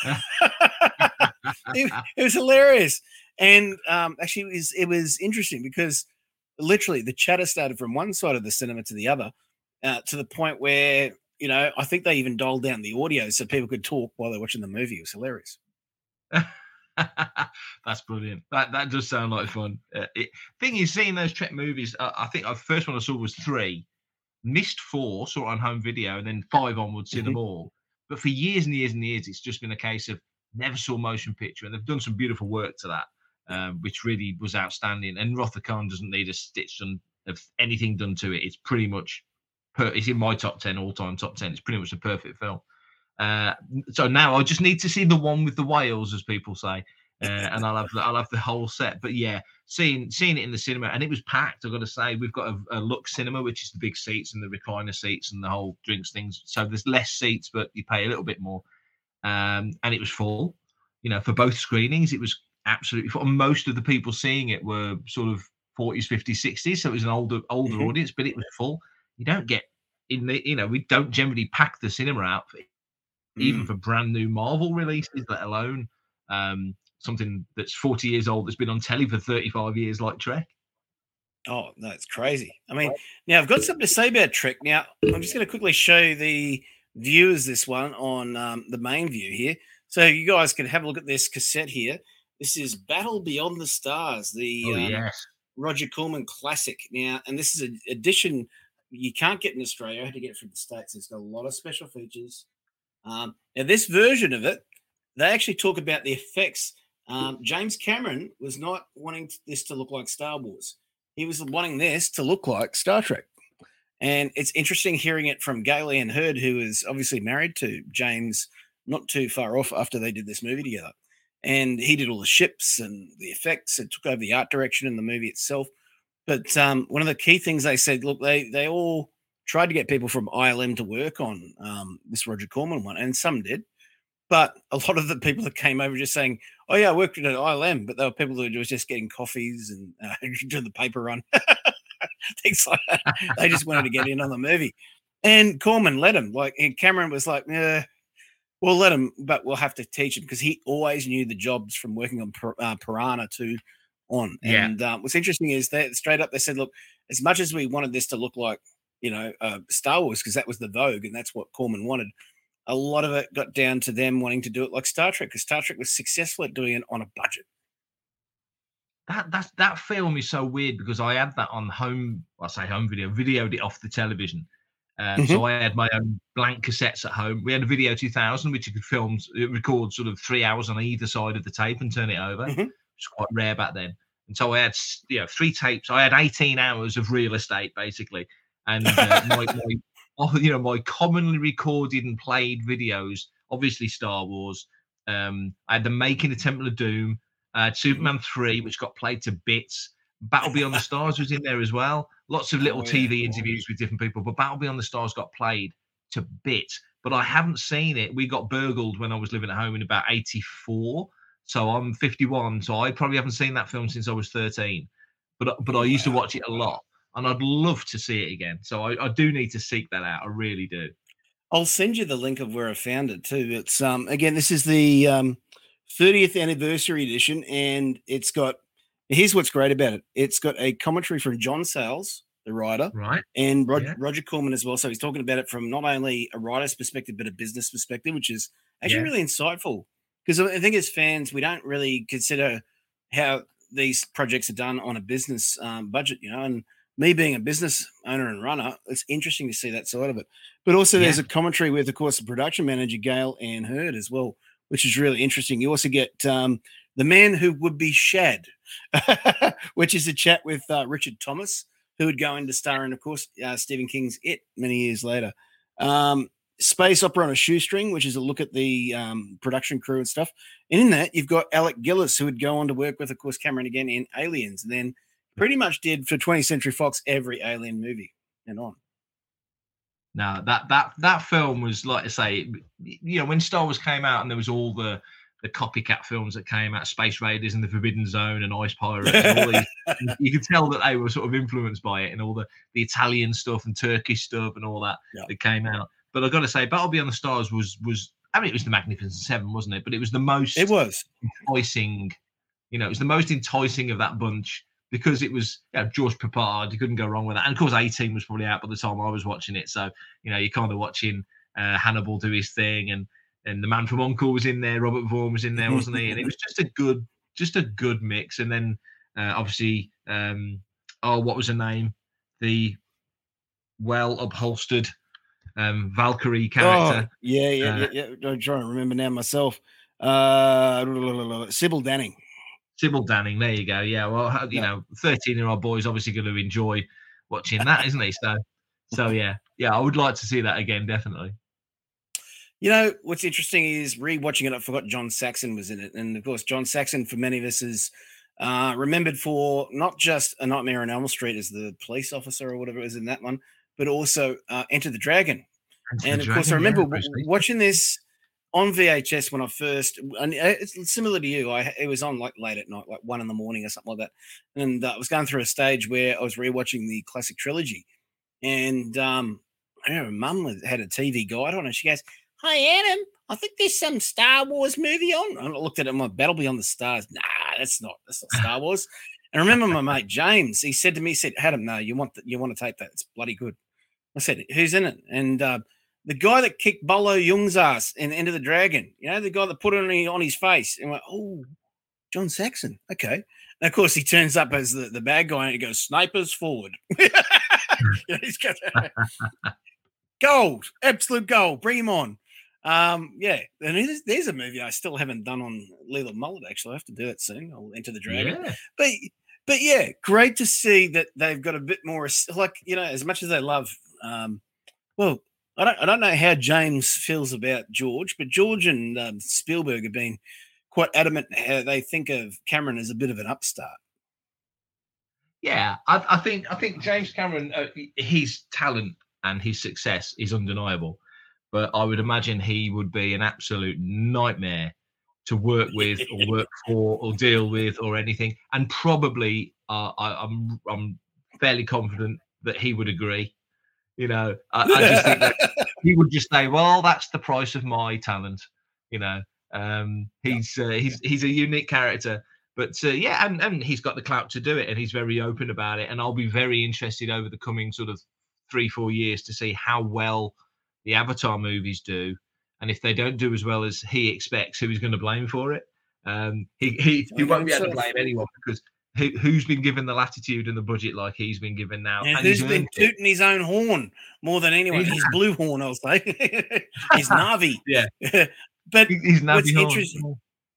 it, it was hilarious. And um, actually, it was it was interesting because literally the chatter started from one side of the cinema to the other, uh, to the point where, you know, I think they even dialed down the audio so people could talk while they're watching the movie. It was hilarious. That's brilliant. That that does sound like fun. Uh, it, thing is, seeing those Trek movies, uh, I think the first one I saw was three, missed four, saw it on home video, and then five onwards, see mm-hmm. them all. But for years and years and years, it's just been a case of never saw motion picture, and they've done some beautiful work to that, um, which really was outstanding. And Wrath of Khan doesn't need a stitch done of anything done to it. It's pretty much, per- it's in my top ten, all-time top ten. It's pretty much a perfect film. Uh, so now I just need to see the one with the whales, as people say, uh, and I'll have the, I'll have the whole set. But yeah, seeing seeing it in the cinema, and it was packed. I've got to say, we've got a, a Lux Cinema, which is the big seats and the recliner seats and the whole drinks things. So there's less seats, but you pay a little bit more. Um, and it was full. You know, for both screenings, it was absolutely full. Most of the people seeing it were sort of forties, fifties, sixties, so it was an older older mm-hmm. audience, but it was full. You don't get in the, you know, we don't generally pack the cinema out for, even for brand new Marvel releases, let alone um, something that's forty years old that's been on telly for thirty-five years like Trek. Oh, no, it's crazy. I mean, now I've got something to say about Trek. Now, I'm just going to quickly show the viewers this one on um, the main view here. So you guys can have a look at this cassette here. This is Battle Beyond the Stars, the oh, um, yes. Roger Corman classic. Now, and this is an edition you can't get in Australia. I had to get it from the States. It's got a lot of special features. Um, now, this version of it, they actually talk about the effects. Um, James Cameron was not wanting this to look like Star Wars. He was wanting this to look like Star Trek. And it's interesting hearing it from Gale Anne Hurd, who is obviously married to James not too far off after they did this movie together. And he did all the ships and the effects and took over the art direction in the movie itself. But um, one of the key things they said, look, they they all tried to get people from I L M to work on um, this Roger Corman one, and some did. But a lot of the people that came over just saying, oh, yeah, I worked at I L M, but there were people who were just getting coffees and uh, doing the paper run. Things like that. They just wanted to get in on the movie. And Corman let him. Like, and Cameron was like, yeah, we'll let him, but we'll have to teach him, because he always knew the jobs from working on uh, Piranha two on. Yeah. And um, what's interesting is that straight up they said, look, as much as we wanted this to look like, you know, uh, Star Wars, because that was the vogue and that's what Corman wanted, a lot of it got down to them wanting to do it like Star Trek, because Star Trek was successful at doing it on a budget. That that that film is so weird, because I had that on home, I say home video, videoed it off the television. Um, mm-hmm. So I had my own blank cassettes at home. We had a Video two thousand, which you could film, record sort of three hours on either side of the tape and turn it over. Mm-hmm. It's quite rare back then. And so I had, you know, three tapes. I had eighteen hours of real estate, basically. And uh, my, my, you know, my commonly recorded and played videos, obviously Star Wars. Um, I had The Making of Temple of Doom. Uh, Superman three, which got played to bits. Battle Beyond the Stars was in there as well. Lots of little oh, yeah. T V interviews with different people, but Battle Beyond the Stars got played to bits. But I haven't seen it. We got burgled when I was living at home in about eighty-four. So I'm fifty-one. So I probably haven't seen that film since I was thirteen. But but I used to watch it a lot, and I'd love to see it again. So I, I do need to seek that out. I really do. I'll send you the link of where I found it too. It's um again, this is the um. thirtieth anniversary edition, and it's got, here's what's great about it, it's got a commentary from John Sayles, the writer, right, and Rod, yeah. Roger Corman as well. So he's talking about it from not only a writer's perspective but a business perspective, which is actually yeah. really insightful, because I think as fans we don't really consider how these projects are done on a business um, budget, you know. And me being a business owner and runner, it's interesting to see that side of it. But also yeah. there's a commentary with, of course, the production manager Gale Anne Hurd as well, which is really interesting. You also get um, The Man Who Would Be Shad, which is a chat with uh, Richard Thomas, who would go into starring, of course, uh, Stephen King's It many years later. Um, Space Opera on a Shoestring, which is a look at the um, production crew and stuff. And in that, you've got Alec Gillis, who would go on to work with, of course, Cameron again in Aliens, and then pretty much did for twentieth Century Fox every Alien movie and on. No, that that that film was, like I say, you know, when Star Wars came out and there was all the the copycat films that came out, Space Raiders and The Forbidden Zone and Ice Pirates, and all these, you could tell that they were sort of influenced by it, and all the, the Italian stuff and Turkish stuff and all that yeah. that came out. But I've got to say, Battle Beyond the Stars was was I mean, it was the Magnificent Seven, wasn't it? But it was the most it was enticing. You know, it was the most enticing of that bunch. because it was, you know, George Peppard. You couldn't go wrong with that. And of course, A-Team was probably out by the time I was watching it. So, you know, you're kind of watching uh, Hannibal do his thing, and and the Man from U N C L E was in there. Robert Vaughn was in there, wasn't he? And it was just a good, just a good mix. And then uh, obviously, um, oh, what was her name? The well upholstered um, Valkyrie character. Oh, yeah, yeah, uh, yeah, yeah. I'm trying to remember now myself. Uh, Sybil Danning. Sybil Danning, there you go. Yeah, well, you yeah. know, thirteen-year-old boy's obviously going to enjoy watching that, isn't he? So, so yeah, yeah, I would like to see that again, definitely. You know, what's interesting is rewatching it, I forgot John Saxon was in it. And, of course, John Saxon, for many of us, is uh, remembered for not just A Nightmare on Elm Street as the police officer or whatever it was in that one, but also uh, Enter the Dragon. Enter and, the of Dragon, course, I remember yeah, w- watching this on V H S when I first, and it's similar to you. I it was on like late at night, like one in the morning or something like that. And uh, I was going through a stage where I was rewatching the classic trilogy, and um, I remember Mum had a T V guide on, and she goes, "Hi, Adam, I think there's some Star Wars movie on." And I looked at it, my Battle Beyond the Stars. Nah, that's not that's not Star Wars. And I remember my mate James. He said to me, he said, "Adam, no, you want the, you want to tape that? It's bloody good." I said, "Who's in it?" And uh, the guy that kicked Bolo Young's ass in Enter the Dragon, you know, the guy that put it on, on his face. And went, "Oh, John Saxon. Okay." And of course, he turns up as the, the bad guy and he goes, "Snipers forward." You know, he's got gold, absolute gold. Bring him on. Um, yeah. And there's, there's a movie I still haven't done on Lethal Mullet, actually. I have to do that soon. I'll Enter the Dragon. Yeah. But, but yeah, great to see that they've got a bit more, like, you know, as much as they love, um, well, I don't, I don't know how James feels about George, but George and um, Spielberg have been quite adamant how they think of Cameron as a bit of an upstart. Yeah, I, I think I think James Cameron, uh, his talent and his success is undeniable, but I would imagine he would be an absolute nightmare to work with or work for or deal with or anything. And probably uh, I, I'm I'm fairly confident that he would agree. You know, I, I just think that he would just say, "Well, that's the price of my talent." You know, um, he's uh, he's he's a unique character, but uh, yeah, and and he's got the clout to do it, and he's very open about it. And I'll be very interested over the coming sort of three four years to see how well the Avatar movies do, and if they don't do as well as he expects, who he's going to blame for it. Um, he he he won't be able to blame anyone because. Who, who's been given the latitude and the budget like he's been given now? And, and who's been tooting his own horn more than anyone? He's blue horn, I'll say. He's Navi. Yeah. But he's Navi what's interesting,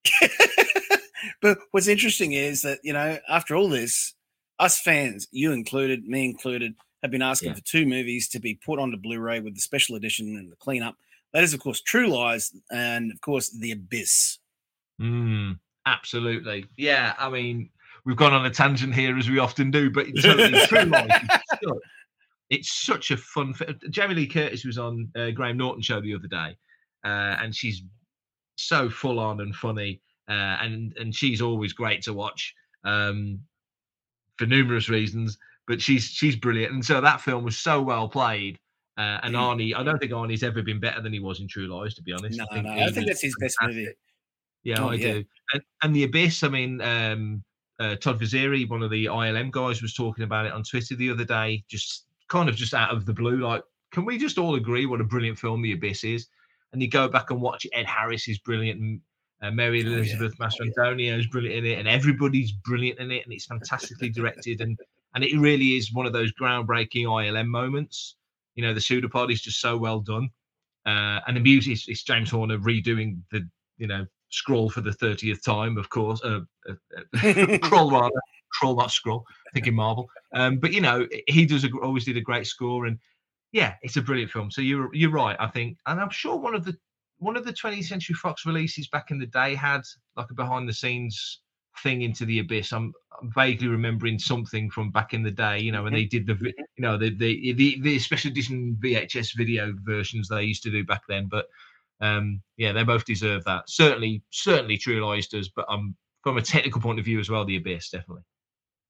but what's interesting is that, you know, after all this, us fans, you included, me included, have been asking yeah. for two movies to be put onto Blu-ray with the special edition and the cleanup. That is, of course, True Lies and, of course, The Abyss. Mm, absolutely. Yeah, I mean... We've gone on a tangent here, as we often do, but it's totally True Lies. It's, it's such a fun film. Jamie Lee Curtis was on uh, Graham Norton show the other day, uh, and she's so full on and funny, uh, and and she's always great to watch um, for numerous reasons. But she's she's brilliant, and so that film was so well played. Uh, and Arnie, I don't think Arnie's ever been better than he was in True Lies, to be honest. No, I think, no, I think that's his best movie. Yeah, oh, I yeah. do. And, and The Abyss, I mean. Um, Uh, Todd Vaziri, one of the I L M guys, was talking about it on Twitter the other day, just kind of just out of the blue, like, can we just all agree what a brilliant film The Abyss is? And you go back and watch it, Ed Harris is brilliant, and uh, Mary Elizabeth oh, yeah. Mastrantonio is brilliant in it, and everybody's brilliant in it, and it's fantastically directed, and and it really is one of those groundbreaking I L M moments. You know, the pseudopod is just so well done, uh, and the music is, is James Horner redoing the, you know, Scroll for the thirtieth time, of course. Uh, uh, uh, Crawl rather, Crawl not Scroll. Thinking Marvel, um, but you know he does a, always did a great score, and yeah, it's a brilliant film. So you're you're right, I think, and I'm sure one of the one of the twentieth Century Fox releases back in the day had like a behind the scenes thing into The Abyss. I'm, I'm vaguely remembering something from back in the day, you know, when they did the you know the the the, the special edition V H S video versions they used to do back then, but. Um, yeah, they both deserve that. Certainly, certainly True Lies does, but um, from a technical point of view as well, The Abyss, definitely.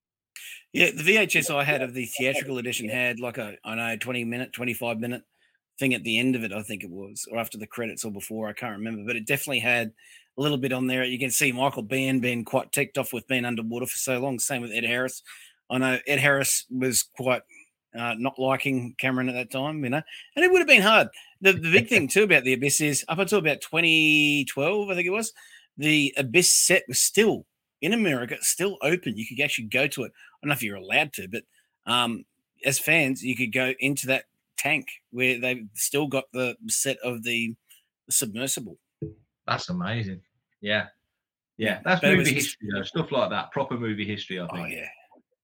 Yeah, the V H S I had of the theatrical edition had like a, I know, twenty minute, twenty-five minute thing at the end of it, I think it was, or after the credits or before, I can't remember, but it definitely had a little bit on there. You can see Michael Biehn being quite ticked off with being underwater for so long. Same with Ed Harris. I know Ed Harris was quite uh, not liking Cameron at that time, you know, and it would have been hard. The, the big thing too about the Abyss is up until about twenty twelve, I think it was, the Abyss set was still in America, still open. You could actually go to it. I don't know if you're allowed to, but um, as fans, you could go into that tank where they've still got the set of the, the submersible. That's amazing. Yeah. Yeah. That's but movie history, though. Stuff like that. Proper movie history, I think. Oh, yeah.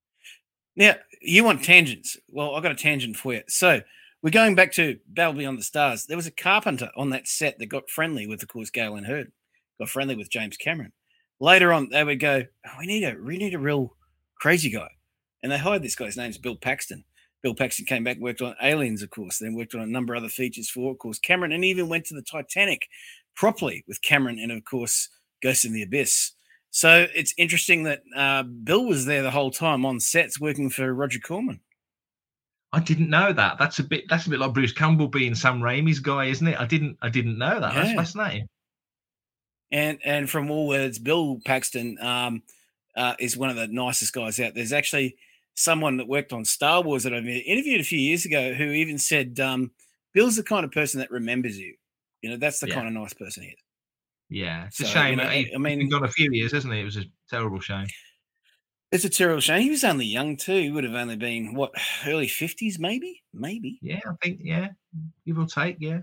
Now, you want tangents. Well, I've got a tangent for you. So we're going back to Battle Beyond the Stars. There was a carpenter on that set that got friendly with, of course, Galen Hurd. Got friendly with James Cameron. Later on, they would go, oh, we need a we need a real crazy guy. And they hired this guy. His name's Bill Paxton. Bill Paxton came back, worked on Aliens, of course, then worked on a number of other features for, of course, Cameron, and even went to the Titanic properly with Cameron and, of course, Ghost in the Abyss. So it's interesting that uh, Bill was there the whole time on sets working for Roger Corman. I didn't know that. That's a bit that's a bit like Bruce Campbell being Sam Raimi's guy, isn't it? I didn't I didn't know that. Yeah. That's fascinating. And and from all words, Bill Paxton um, uh, is one of the nicest guys out. There's actually someone that worked on Star Wars that I interviewed a few years ago who even said, um, Bill's the kind of person that remembers you. You know, that's the yeah. kind of nice person he is. Yeah, it's so, a shame. You know, I mean, he's been gone a few years, hasn't he? It was a terrible shame. It's a terrible shame. He was only young too. He would have only been, what, early fifties, maybe? Maybe. Yeah, I think, yeah, give or take, yeah.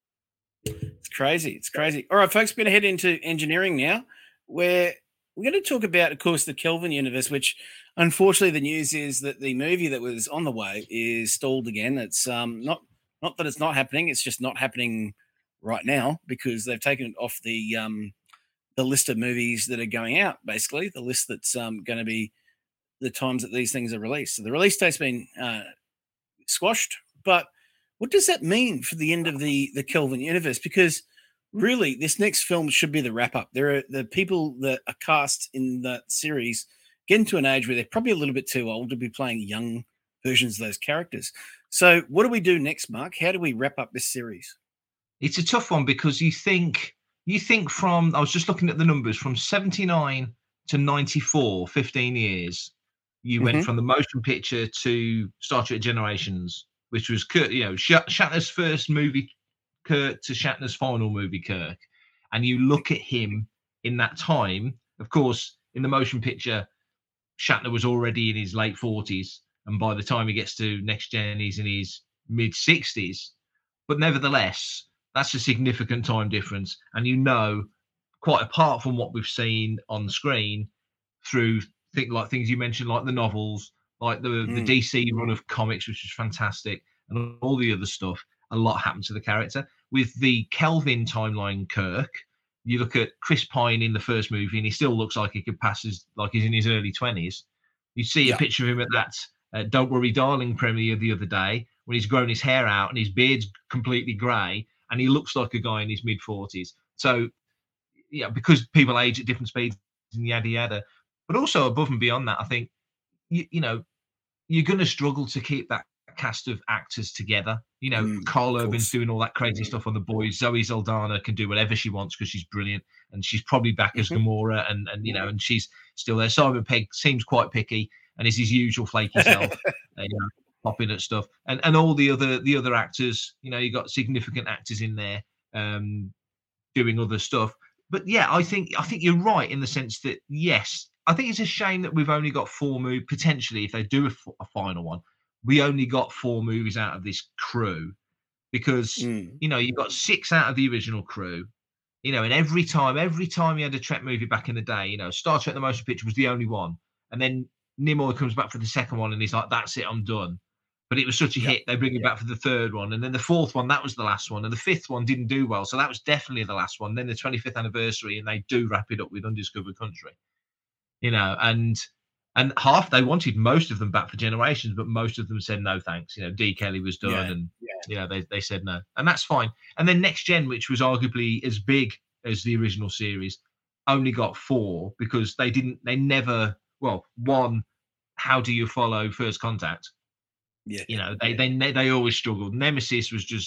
It's crazy. It's crazy. All right, folks, we're going to head into engineering now, where we're going to talk about, of course, the Kelvin universe, which unfortunately the news is that the movie that was on the way is stalled again. It's um not not that it's not happening. It's just not happening right now because they've taken it off the um the list of movies that are going out, basically, the list that's um going to be the times that these things are released. So the release date's been uh, squashed, but what does that mean for the end of the, the Kelvin universe? Because really, this next film should be the wrap up. There are the people that are cast in that series getting to an age where they're probably a little bit too old to be playing young versions of those characters. So what do we do next, Mark? How do we wrap up this series? It's a tough one because you think you think from, I was just looking at the numbers, from seventy-nine to ninety-four, fifteen years, you mm-hmm. went from the motion picture to Star Trek Generations, which was Kirk, you know, Shatner's first movie, Kirk, to Shatner's final movie, Kirk. And you look at him in that time, of course, in the motion picture, Shatner was already in his late forties. And by the time he gets to Next Gen, he's in his mid sixties. But nevertheless, that's a significant time difference. And you know, quite apart from what we've seen on screen through think like things you mentioned, like the novels, like the, mm. the D C run of comics, which was fantastic, and all the other stuff, a lot happened to the character. With the Kelvin timeline Kirk, you look at Chris Pine in the first movie, and he still looks like he could pass as, like he's in his early twenties. You see yeah. a picture of him at that uh, Don't Worry Darling premiere the other day, when he's grown his hair out and his beard's completely grey, and he looks like a guy in his mid-forties. So, yeah, because people age at different speeds and yada, yada. But also above and beyond that, I think, you, you know, you're going to struggle to keep that cast of actors together. You know, mm, Carl Urban's doing all that crazy mm. stuff on The Boys. Zoe Saldana can do whatever she wants because she's brilliant, and she's probably back as mm-hmm. Gamora, and and you know, and she's still there. Simon Pegg seems quite picky and is his usual flaky self, uh, you know, popping at stuff. And and all the other the other actors, you know, you got significant actors in there um, doing other stuff. But yeah, I think I think you're right in the sense that yes, I think it's a shame that we've only got four movies potentially if they do a, a final one. We only got four movies out of this crew because, mm. you know, you've got six out of the original crew, you know, and every time, every time you had a Trek movie back in the day, you know, Star Trek The Motion Picture was the only one. And then Nimoy comes back for the second one and he's like, that's it, I'm done. But it was such a yeah. hit, they bring him yeah. back for the third one. And then the fourth one, that was the last one. And the fifth one didn't do well. So that was definitely the last one. Then the twenty-fifth anniversary, and they do wrap it up with Undiscovered Country, you know, and... And half they wanted most of them back for Generations, but most of them said no thanks. You know, D. Kelly was done, yeah, and yeah. you know they they said no, and that's fine. And then Next Gen, which was arguably as big as the original series, only got four because they didn't, they never. Well, one, how do you follow First Contact? Yeah, you know they yeah. they they always struggled. Nemesis was just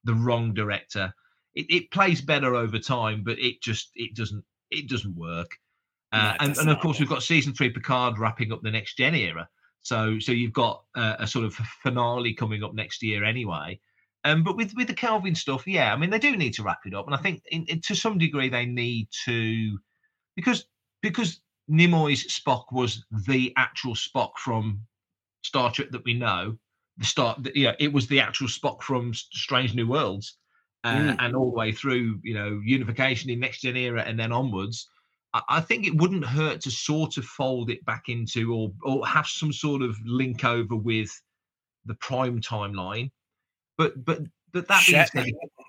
the wrong director. It, it plays better over time, but it just it doesn't it doesn't work. Uh, No, it and, does and of not. course, we've got season three Picard wrapping up the next gen era. So so you've got uh, a sort of finale coming up next year anyway. Um, but with, with the Kelvin stuff, yeah, I mean, they do need to wrap it up. And I think in, in, to some degree they need to, because because Nimoy's Spock was the actual Spock from Star Trek that we know. The start, yeah, it was the actual Spock from Strange New Worlds, uh, Mm. and all the way through, you know, unification in Next Gen era and then onwards. I, I think it wouldn't hurt to sort of fold it back into, or or have some sort of link over with the Prime timeline. But but but that being Shatner. said,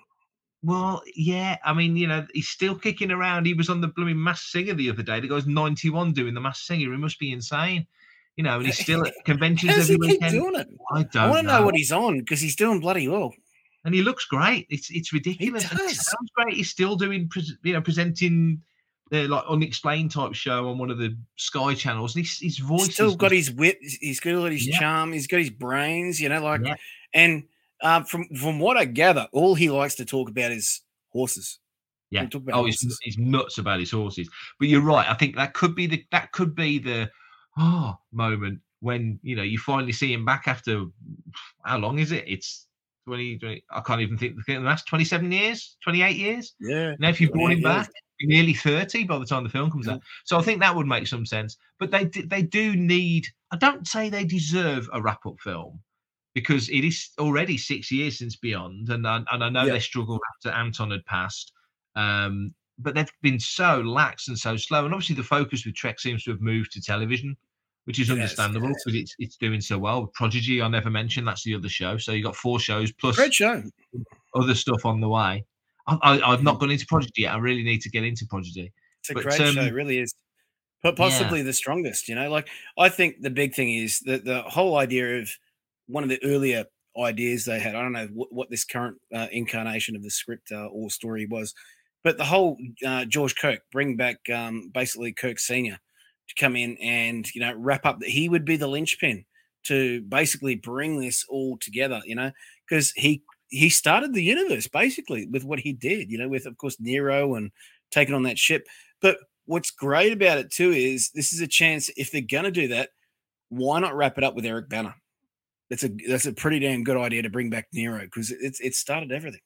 well, yeah, I mean, you know, he's still kicking around. He was on the blooming Masked Singer the other day. The guy's ninety-one doing the Masked Singer. He must be insane, you know. And he's still at conventions How does he every keep weekend. doing it? I I don't want to know know. what he's on because he's doing bloody well. And he looks great. It's it's ridiculous. And it does. sounds great. He's still doing, pres- you know, presenting the like unexplained type show on one of the Sky channels. And his his voice He's still is got just- his wit. He's got his Yeah. charm. He's got his brains. You know, like Yeah. and um, from from what I gather, all he likes to talk about is horses. Yeah. We'll talk about Oh, he's, horses. he's nuts about his horses. But you're right. I think that could be the that could be the oh moment when, you know, you finally see him back after how long is it? It's twenty, twenty I can't even think the last twenty-seven years, twenty-eight years. Yeah. Now, if you brought him Yeah, back, you're nearly thirty by the time the film comes Yeah. out. So I think that would make some sense. But they d- they do need. I don't say they deserve a wrap up film, because it is already six years since Beyond, and I, and I know Yeah. they struggled after Anton had passed. Um, but they've been so lax and so slow, and obviously the focus with Trek seems to have moved to television, which is It has, understandable it because it's it's doing so well. Prodigy, I never mentioned, that's the other show. So you got four shows plus Great show. other stuff on the way. I, I, I've not gone into Prodigy yet. I really need to get into Prodigy. It's a But, great um, show. It really is. But possibly the strongest. You know, like I think the big thing is that the whole idea of one of the earlier ideas they had. I don't know what, what this current uh, incarnation of the script uh, or story was, but the whole uh, George Kirk, bring back um, basically Kirk Senior to come in and, you know, wrap up that he would be the linchpin to basically bring this all together, you know, because he he started the universe basically with what he did, you know, with, of course, Nero and taking on that ship. But what's great about it too is this is a chance, if they're going to do that, why not wrap it up with Eric Bana? That's a that's a pretty damn good idea to bring back Nero, because it's it started everything.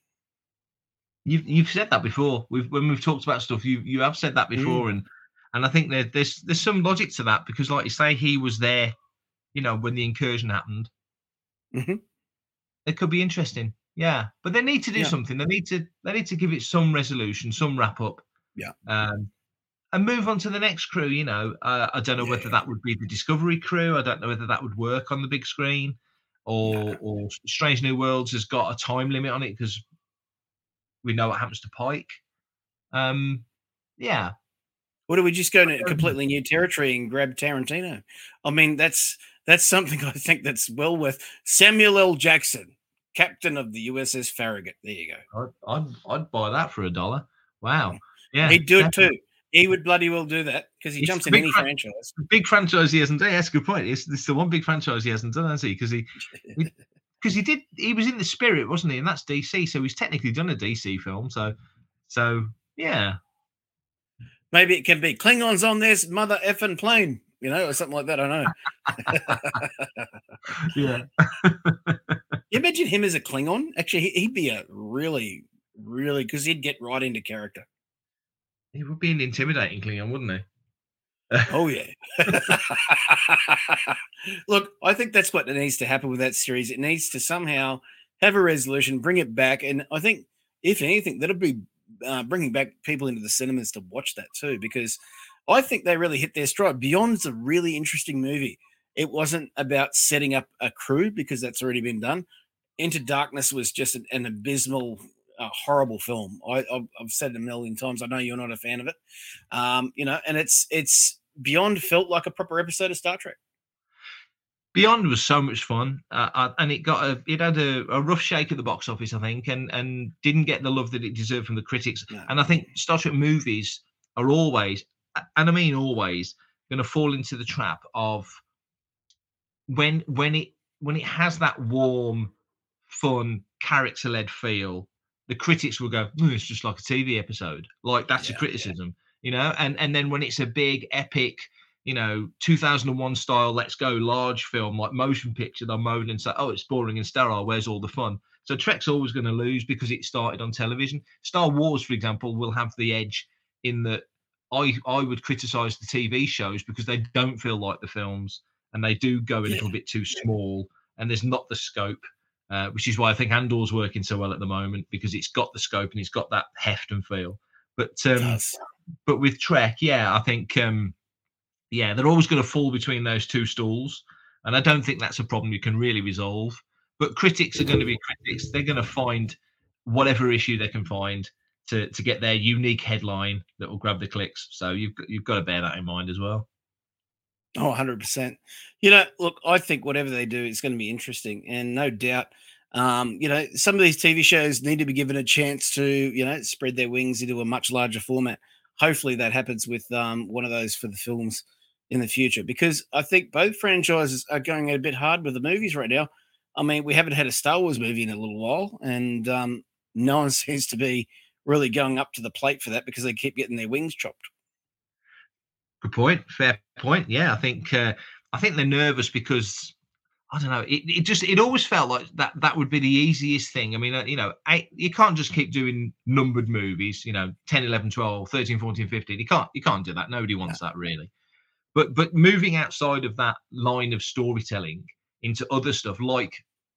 You've you've said that before. We've when we've talked about stuff, you you have said that before, Mm. and and I think that there's there's some logic to that, because, like you say, he was there, you know, when the incursion happened. Mhm. It could be interesting, yeah. But they need to do Yeah. something. They need to they need to give it some resolution, some wrap up. Yeah. Um, and move on to the next crew. You know, uh, I don't know whether Yeah. that would be the Discovery crew. I don't know whether that would work on the big screen, or No. or Strange New Worlds has got a time limit on it because we know what happens to Pike. Um, yeah. Or do we just go into completely new territory and grab Tarantino? I mean, that's that's something I think that's well worth. Samuel L. Jackson, captain of the U S S Farragut. There you go. I'd, I'd, I'd buy that for a dollar. Wow. Yeah. He'd do it definitely. too. He would bloody well do that because he It's jumps a in big any fran- franchise. Big franchise he hasn't done. That's a good point. It's, it's the one big franchise he hasn't done, has he? Because he, because he did. He was in the Spirit, wasn't he? And that's D C. So he's technically done a D C film. So, so yeah. Maybe it can be Klingons on this mother effing plane, you know, or something like that. I know. Yeah. You imagine him as a Klingon? Actually, he- he'd be a really, really, because he'd get right into character. He would be an intimidating Klingon, wouldn't he? Oh, yeah. Look, I think that's what needs to happen with that series. It needs to somehow have a resolution, bring it back. And I think, if anything, that'll be uh, bringing back people into the cinemas to watch that too, because I think they really hit their stride. Beyond's a really interesting movie. It wasn't about setting up a crew, because that's already been done. Into Darkness was just an, an abysmal, uh, horrible film. I, I've, I've said it a million times. I know you're not a fan of it, um, you know. And it's it's Beyond felt like a proper episode of Star Trek. Beyond was so much fun, uh, uh, and it got a it had a, a rough shake at the box office, I think, and and didn't get the love that it deserved from the critics. No. And I think Star Trek movies are always, and I mean always, going to fall into the trap of when when it when it has that warm, fun character-led feel, the critics will go, mm, it's just like a T V episode. Like that's yeah, a criticism, yeah. you know. And and then when it's a big epic, you know, two thousand one style, let's go large film like motion picture, they'll moan and say, oh, it's boring and sterile. Where's all the fun? So Trek's always going to lose because it started on television. Star Wars, for example, will have the edge in that I I would criticize the T V shows because they don't feel like the films and they do go a little yeah. bit too small and there's not the scope. Uh, which is why I think Andor's working so well at the moment because it's got the scope and it's got that heft and feel. But um, but with Trek, yeah, I think um, yeah, they're always going to fall between those two stools, and I don't think that's a problem you can really resolve. But critics are going to be critics; they're going to find whatever issue they can find to to get their unique headline that will grab the clicks. So you've you've got to bear that in mind as well. Oh, one hundred percent. You know, look, I think whatever they do is going to be interesting. And no doubt, um, you know, some of these T V shows need to be given a chance to, you know, spread their wings into a much larger format. Hopefully that happens with um, one of those for the films in the future, because I think both franchises are going a bit hard with the movies right now. I mean, we haven't had a Star Wars movie in a little while, and um, no one seems to be really going up to the plate for that because they keep getting their wings chopped. Good point. Fair point. Yeah, I think uh, I think they're nervous because I don't know. It, it just it always felt like that that would be the easiest thing. I mean, uh, you know, I, you can't just keep doing numbered movies. You know, ten, eleven, twelve, thirteen, fourteen, fifteen. You can't you can't do that. Nobody wants no. that really. But but moving outside of that line of storytelling into other stuff like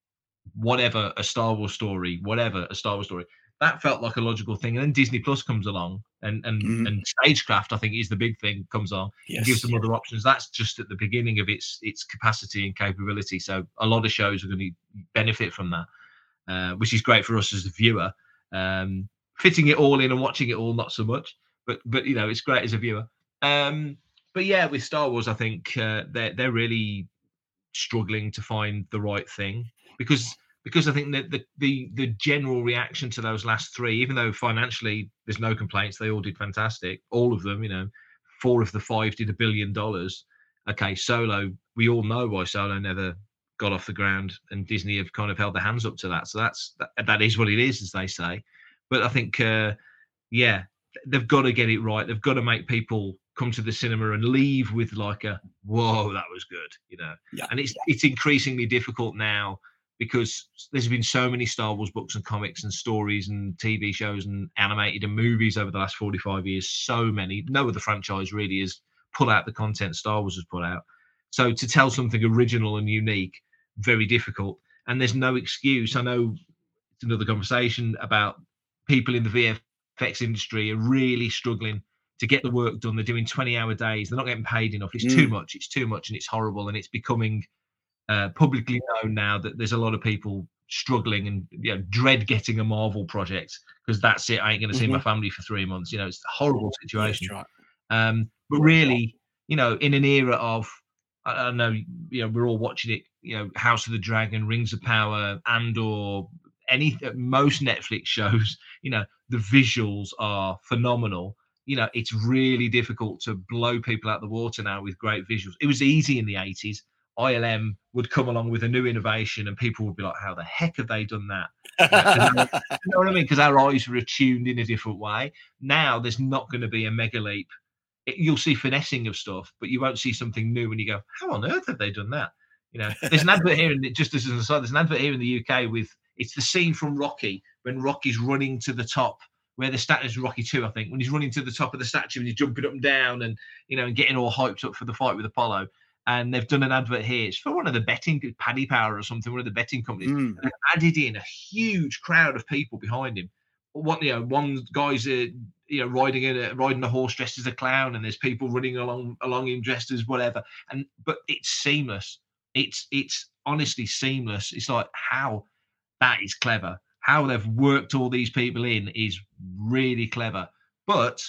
whatever a Star Wars story, whatever a Star Wars story. That felt like a logical thing. And then Disney Plus comes along and and, mm. and Stagecraft, I think, is the big thing, comes on yes. and gives them other options. That's just at the beginning of its its capacity and capability. So a lot of shows are going to benefit from that, uh, which is great for us as the viewer. Um, fitting it all in and watching it all, not so much. But, but you know, it's great as a viewer. Um, but yeah, with Star Wars, I think uh, they're, they're really struggling to find the right thing because... Because I think that the, the the general reaction to those last three, even though financially there's no complaints, they all did fantastic. All of them, you know, four of the five did a billion dollars. Okay, Solo, we all know why Solo never got off the ground, and Disney have kind of held their hands up to that. So that's that, that is what it is, as they say. But I think, uh, yeah, they've got to get it right. They've got to make people come to the cinema and leave with like a, whoa, that was good, you know. Yeah. And it's it's increasingly difficult now, because there's been so many Star Wars books and comics and stories and T V shows and animated and movies over the last forty-five years. So many. No other franchise really has put out the content Star Wars has put out. So to tell something original and unique, very difficult. And there's no excuse. I know it's another conversation about people in the V F X industry are really struggling to get the work done. They're doing twenty-hour days. They're not getting paid enough. It's mm. too much. It's too much and it's horrible. And it's becoming... Uh, publicly known now that there's a lot of people struggling and you know, dread getting a Marvel project because that's it. I ain't going to see mm-hmm. my family for three months. You know, it's a horrible situation. Yeah, right. Um, but really, you know, in an era of, I don't know, you know, we're all watching it. You know, House of the Dragon, Rings of Power, Andor, any most Netflix shows. You know, the visuals are phenomenal. You know, it's really difficult to blow people out the water now with great visuals. It was easy in the eighties. I L M would come along with a new innovation and people would be like, how the heck have they done that? You know, you know what I mean? Because our eyes were attuned in a different way. Now there's not going to be a mega leap. It, you'll see finessing of stuff, but you won't see something new and you go, how on earth have they done that? You know, there's an advert here, and just as an aside, there's an advert here in the U K with, it's the scene from Rocky when Rocky's running to the top, where the statue is Rocky two, I think, when he's running to the top of the statue and he's jumping up and down and, you know, and getting all hyped up for the fight with Apollo. And they've done an advert here. It's for one of the betting, Paddy Power or something, one of the betting companies. Mm. And they've added in a huge crowd of people behind him. One, you know, one guy's uh, you know riding a riding a horse dressed as a clown, and there's people running along along him dressed as whatever. And but it's seamless. It's it's honestly seamless. It's like how that is clever. How they've worked all these people in is really clever. But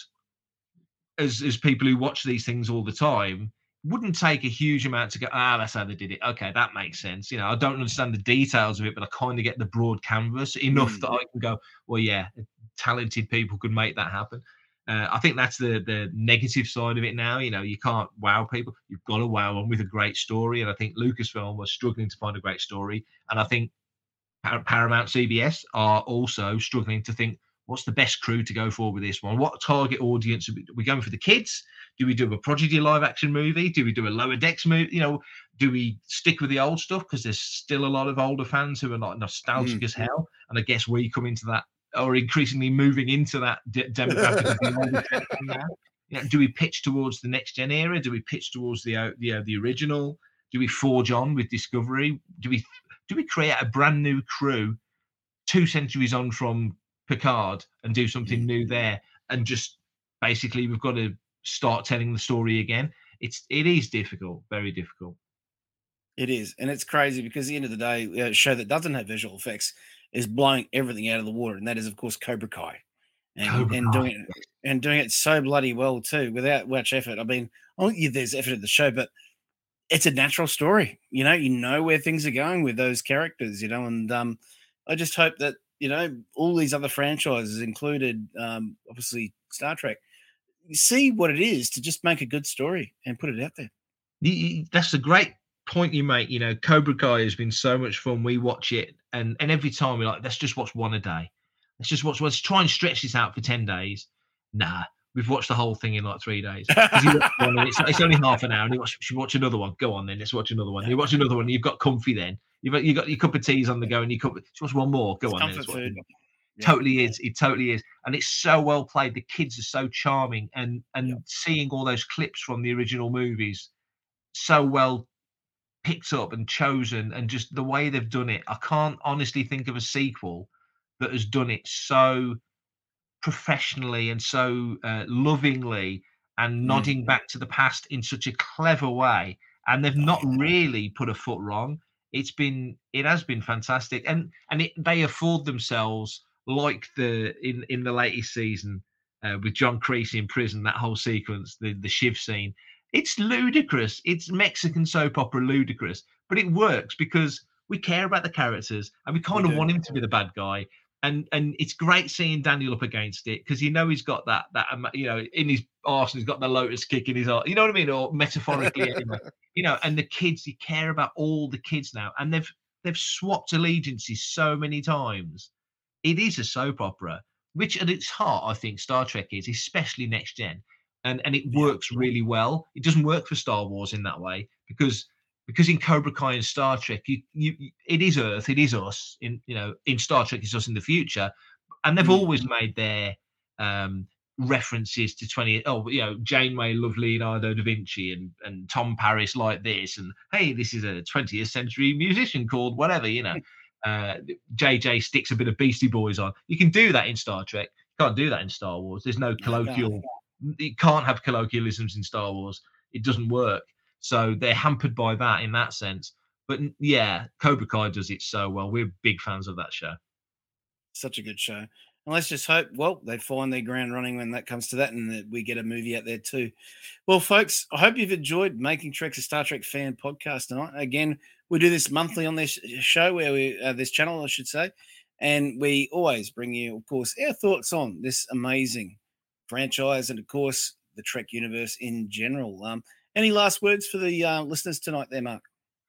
as as people who watch these things all the time, wouldn't take a huge amount to go, ah, that's how they did it. Okay, that makes sense. You know, I don't understand the details of it, but I kind of get the broad canvas enough mm. that I can go, well, yeah, talented people could make that happen. Uh, I think that's the the negative side of it now. You know, you can't wow people. You've got to wow them with a great story. And I think Lucasfilm was struggling to find a great story. And I think Paramount, C B S are also struggling to think, what's the best crew to go for with this one? What target audience? Are we going for the kids? Do we do a Prodigy live action movie? Do we do a Lower Decks movie? You know, do we stick with the old stuff? Because there's still a lot of older fans who are not nostalgic mm. as hell. And I guess we come into that, or increasingly moving into that de- demographic of the older now. You know, do we pitch towards the next gen era? Do we pitch towards the uh, the, uh, the original? Do we forge on with Discovery? Do we do we create a brand new crew two centuries on from Picard and do something mm. new there? And just basically, we've got to start telling the story again. It's it is difficult, very difficult. It is, and it's crazy because at the end of the day, a show that doesn't have visual effects is blowing everything out of the water, and that is, of course, Cobra Kai, and, Cobra and Kai. doing it and doing it so bloody well too, without much effort. I mean, I don't think there's effort in the show, but it's a natural story. You know, you know where things are going with those characters. You know, and um, I just hope that you know all these other franchises, included um, obviously Star Trek, see what it is to just make a good story and put it out there. That's a great point you make. You know, Cobra Kai has been so much fun. We watch it, and and every time we're like, let's just watch one a day. Let's just watch. Let's try and stretch this out for ten days. Nah, we've watched the whole thing in like three days. You watch one and it's, it's only half an hour. And you watch, should watch another one. Go on then. Let's watch another one. You watch another one. And you've got comfy then. You've got, you've got your cup of teas on the go, and you cup. Let's watch one more. Go it's on then. Let's watch food. Yeah. Totally is. It totally is. And it's so well played. The kids are so charming, and and yeah. seeing all those clips from the original movies, so well picked up and chosen, and just the way they've done it. I can't honestly think of a sequel that has done it so professionally and so uh, lovingly and nodding mm. back to the past in such a clever way. And they've not really put a foot wrong. It's been, it has been fantastic. And and it, they afford themselves, like the in, in the latest season uh, with John Creasy in prison, that whole sequence, the, the Shiv scene, it's ludicrous. It's Mexican soap opera ludicrous, but it works because we care about the characters and we kind we of do. want him to be the bad guy. And and it's great seeing Daniel up against it because you know he's got that, that you know, in his arse, he's got the lotus kick in his arse. You know what I mean? Or metaphorically, anyway. You know, and the kids, you care about all the kids now. And they've they've swapped allegiances so many times. It is a soap opera, which at its heart, I think Star Trek is, especially Next Gen. And and it works really well. It doesn't work for Star Wars in that way because because in Cobra Kai and Star Trek, you, you it is Earth, it is us. In you know, in Star Trek, it's us in the future, and they've mm. always made their um, references to twenty. Oh, you know, Janeway loved Leonardo da Vinci, and and Tom Paris like this, and hey, this is a twentieth century musician called whatever. You know, uh, J J sticks a bit of Beastie Boys on. You can do that in Star Trek. You can't do that in Star Wars. There's no colloquial. No, no. It can't have colloquialisms in Star Wars. It doesn't work. So they're hampered by that in that sense. But yeah, Cobra Kai does it so well. We're big fans of that show. Such a good show. And let's just hope, well, they find their ground running when that comes to that and that we get a movie out there too. Well, folks, I hope you've enjoyed Making Trek a Star Trek fan podcast tonight. Again, we do this monthly on this show, where we, uh, this channel, I should say. And we always bring you, of course, our thoughts on this amazing franchise and, of course, the Trek universe in general. Um, any last words for the uh, listeners tonight there, Mark?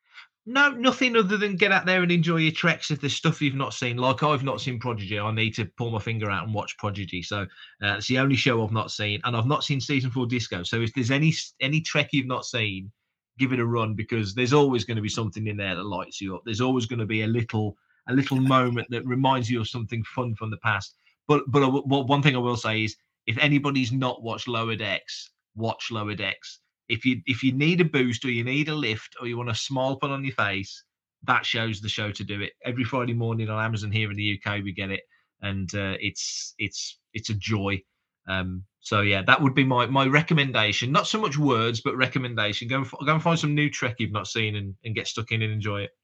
No, nothing other than get out there and enjoy your treks. If there's stuff you've not seen, like I've not seen Prodigy, I need to pull my finger out and watch Prodigy. So uh, it's the only show I've not seen, and I've not seen season four Disco. So if there's any any Trek you've not seen, give it a run, because there's always going to be something in there that lights you up. There's always going to be a little a little moment that reminds you of something fun from the past. But but I, one thing I will say is, if anybody's not watched Lower Decks, watch Lower Decks. If you if you need a boost, or you need a lift, or you want a smile put on your face, that show's the show to do it. Every Friday morning on Amazon here in the U K, we get it, and uh, it's it's it's a joy. Um, so yeah, that would be my my recommendation. Not so much words, but recommendation. Go and go and find some new Trek you've not seen, and, and get stuck in and enjoy it.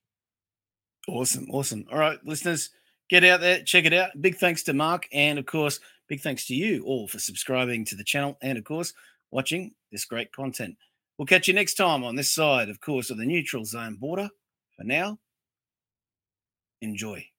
Awesome, awesome. All right, listeners, get out there, check it out. Big thanks to Mark, and of course, big thanks to you all for subscribing to the channel, and of course, watching this great content. We'll catch you next time on this side, of course, of the neutral zone border. For now, enjoy.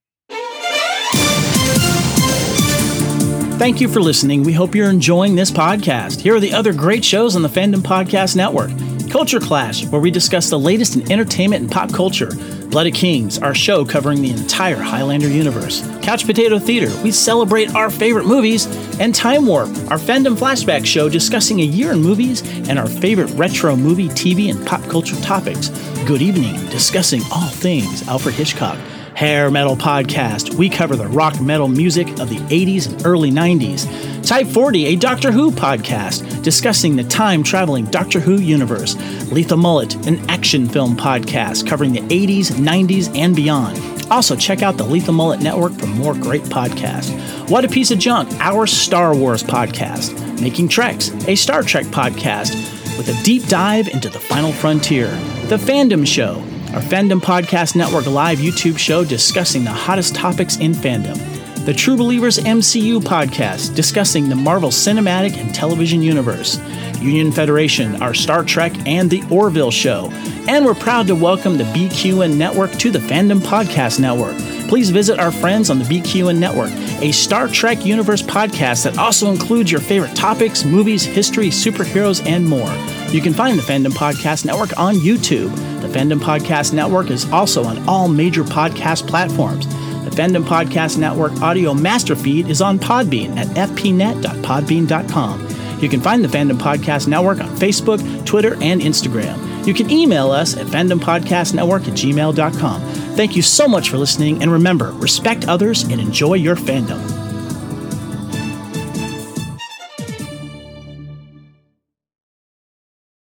Thank you for listening. We hope you're enjoying this podcast. Here are the other great shows on the Fandom Podcast Network. Culture Clash, where we discuss the latest in entertainment and pop culture. Blooded Kings, our show covering the entire Highlander universe. Couch Potato Theater, we celebrate our favorite movies. And Time Warp, our fandom flashback show discussing a year in movies and our favorite retro movie, T V, and pop culture topics. Good Evening, discussing all things Alfred Hitchcock. Hair Metal Podcast, we cover the rock metal music of the eighties and early nineties. Type forty, a Doctor Who podcast, discussing the time-traveling Doctor Who universe. Lethal Mullet, an action film podcast covering the eighties, nineties, and beyond. Also, check out the Lethal Mullet Network for more great podcasts. What a Piece of Junk, our Star Wars podcast. Making Treks, a Star Trek podcast with a deep dive into the final frontier. The Fandom Show, our Fandom Podcast Network live YouTube show discussing the hottest topics in fandom. The True Believers M C U podcast, discussing the Marvel Cinematic and Television Universe. Union Federation, our Star Trek and the Orville Show. And we're proud to welcome the B Q N Network to the Fandom Podcast Network. Please visit our friends on the B Q N Network, a Star Trek Universe podcast that also includes your favorite topics, movies, history, superheroes, and more. You can find the Fandom Podcast Network on YouTube. The Fandom Podcast Network is also on all major podcast platforms. The Fandom Podcast Network audio master feed is on Podbean at f p net dot podbean dot com. You can find the Fandom Podcast Network on Facebook, Twitter, and Instagram. You can email us at fandom podcast network at gmail dot com. Thank you so much for listening, and remember, respect others and enjoy your fandom.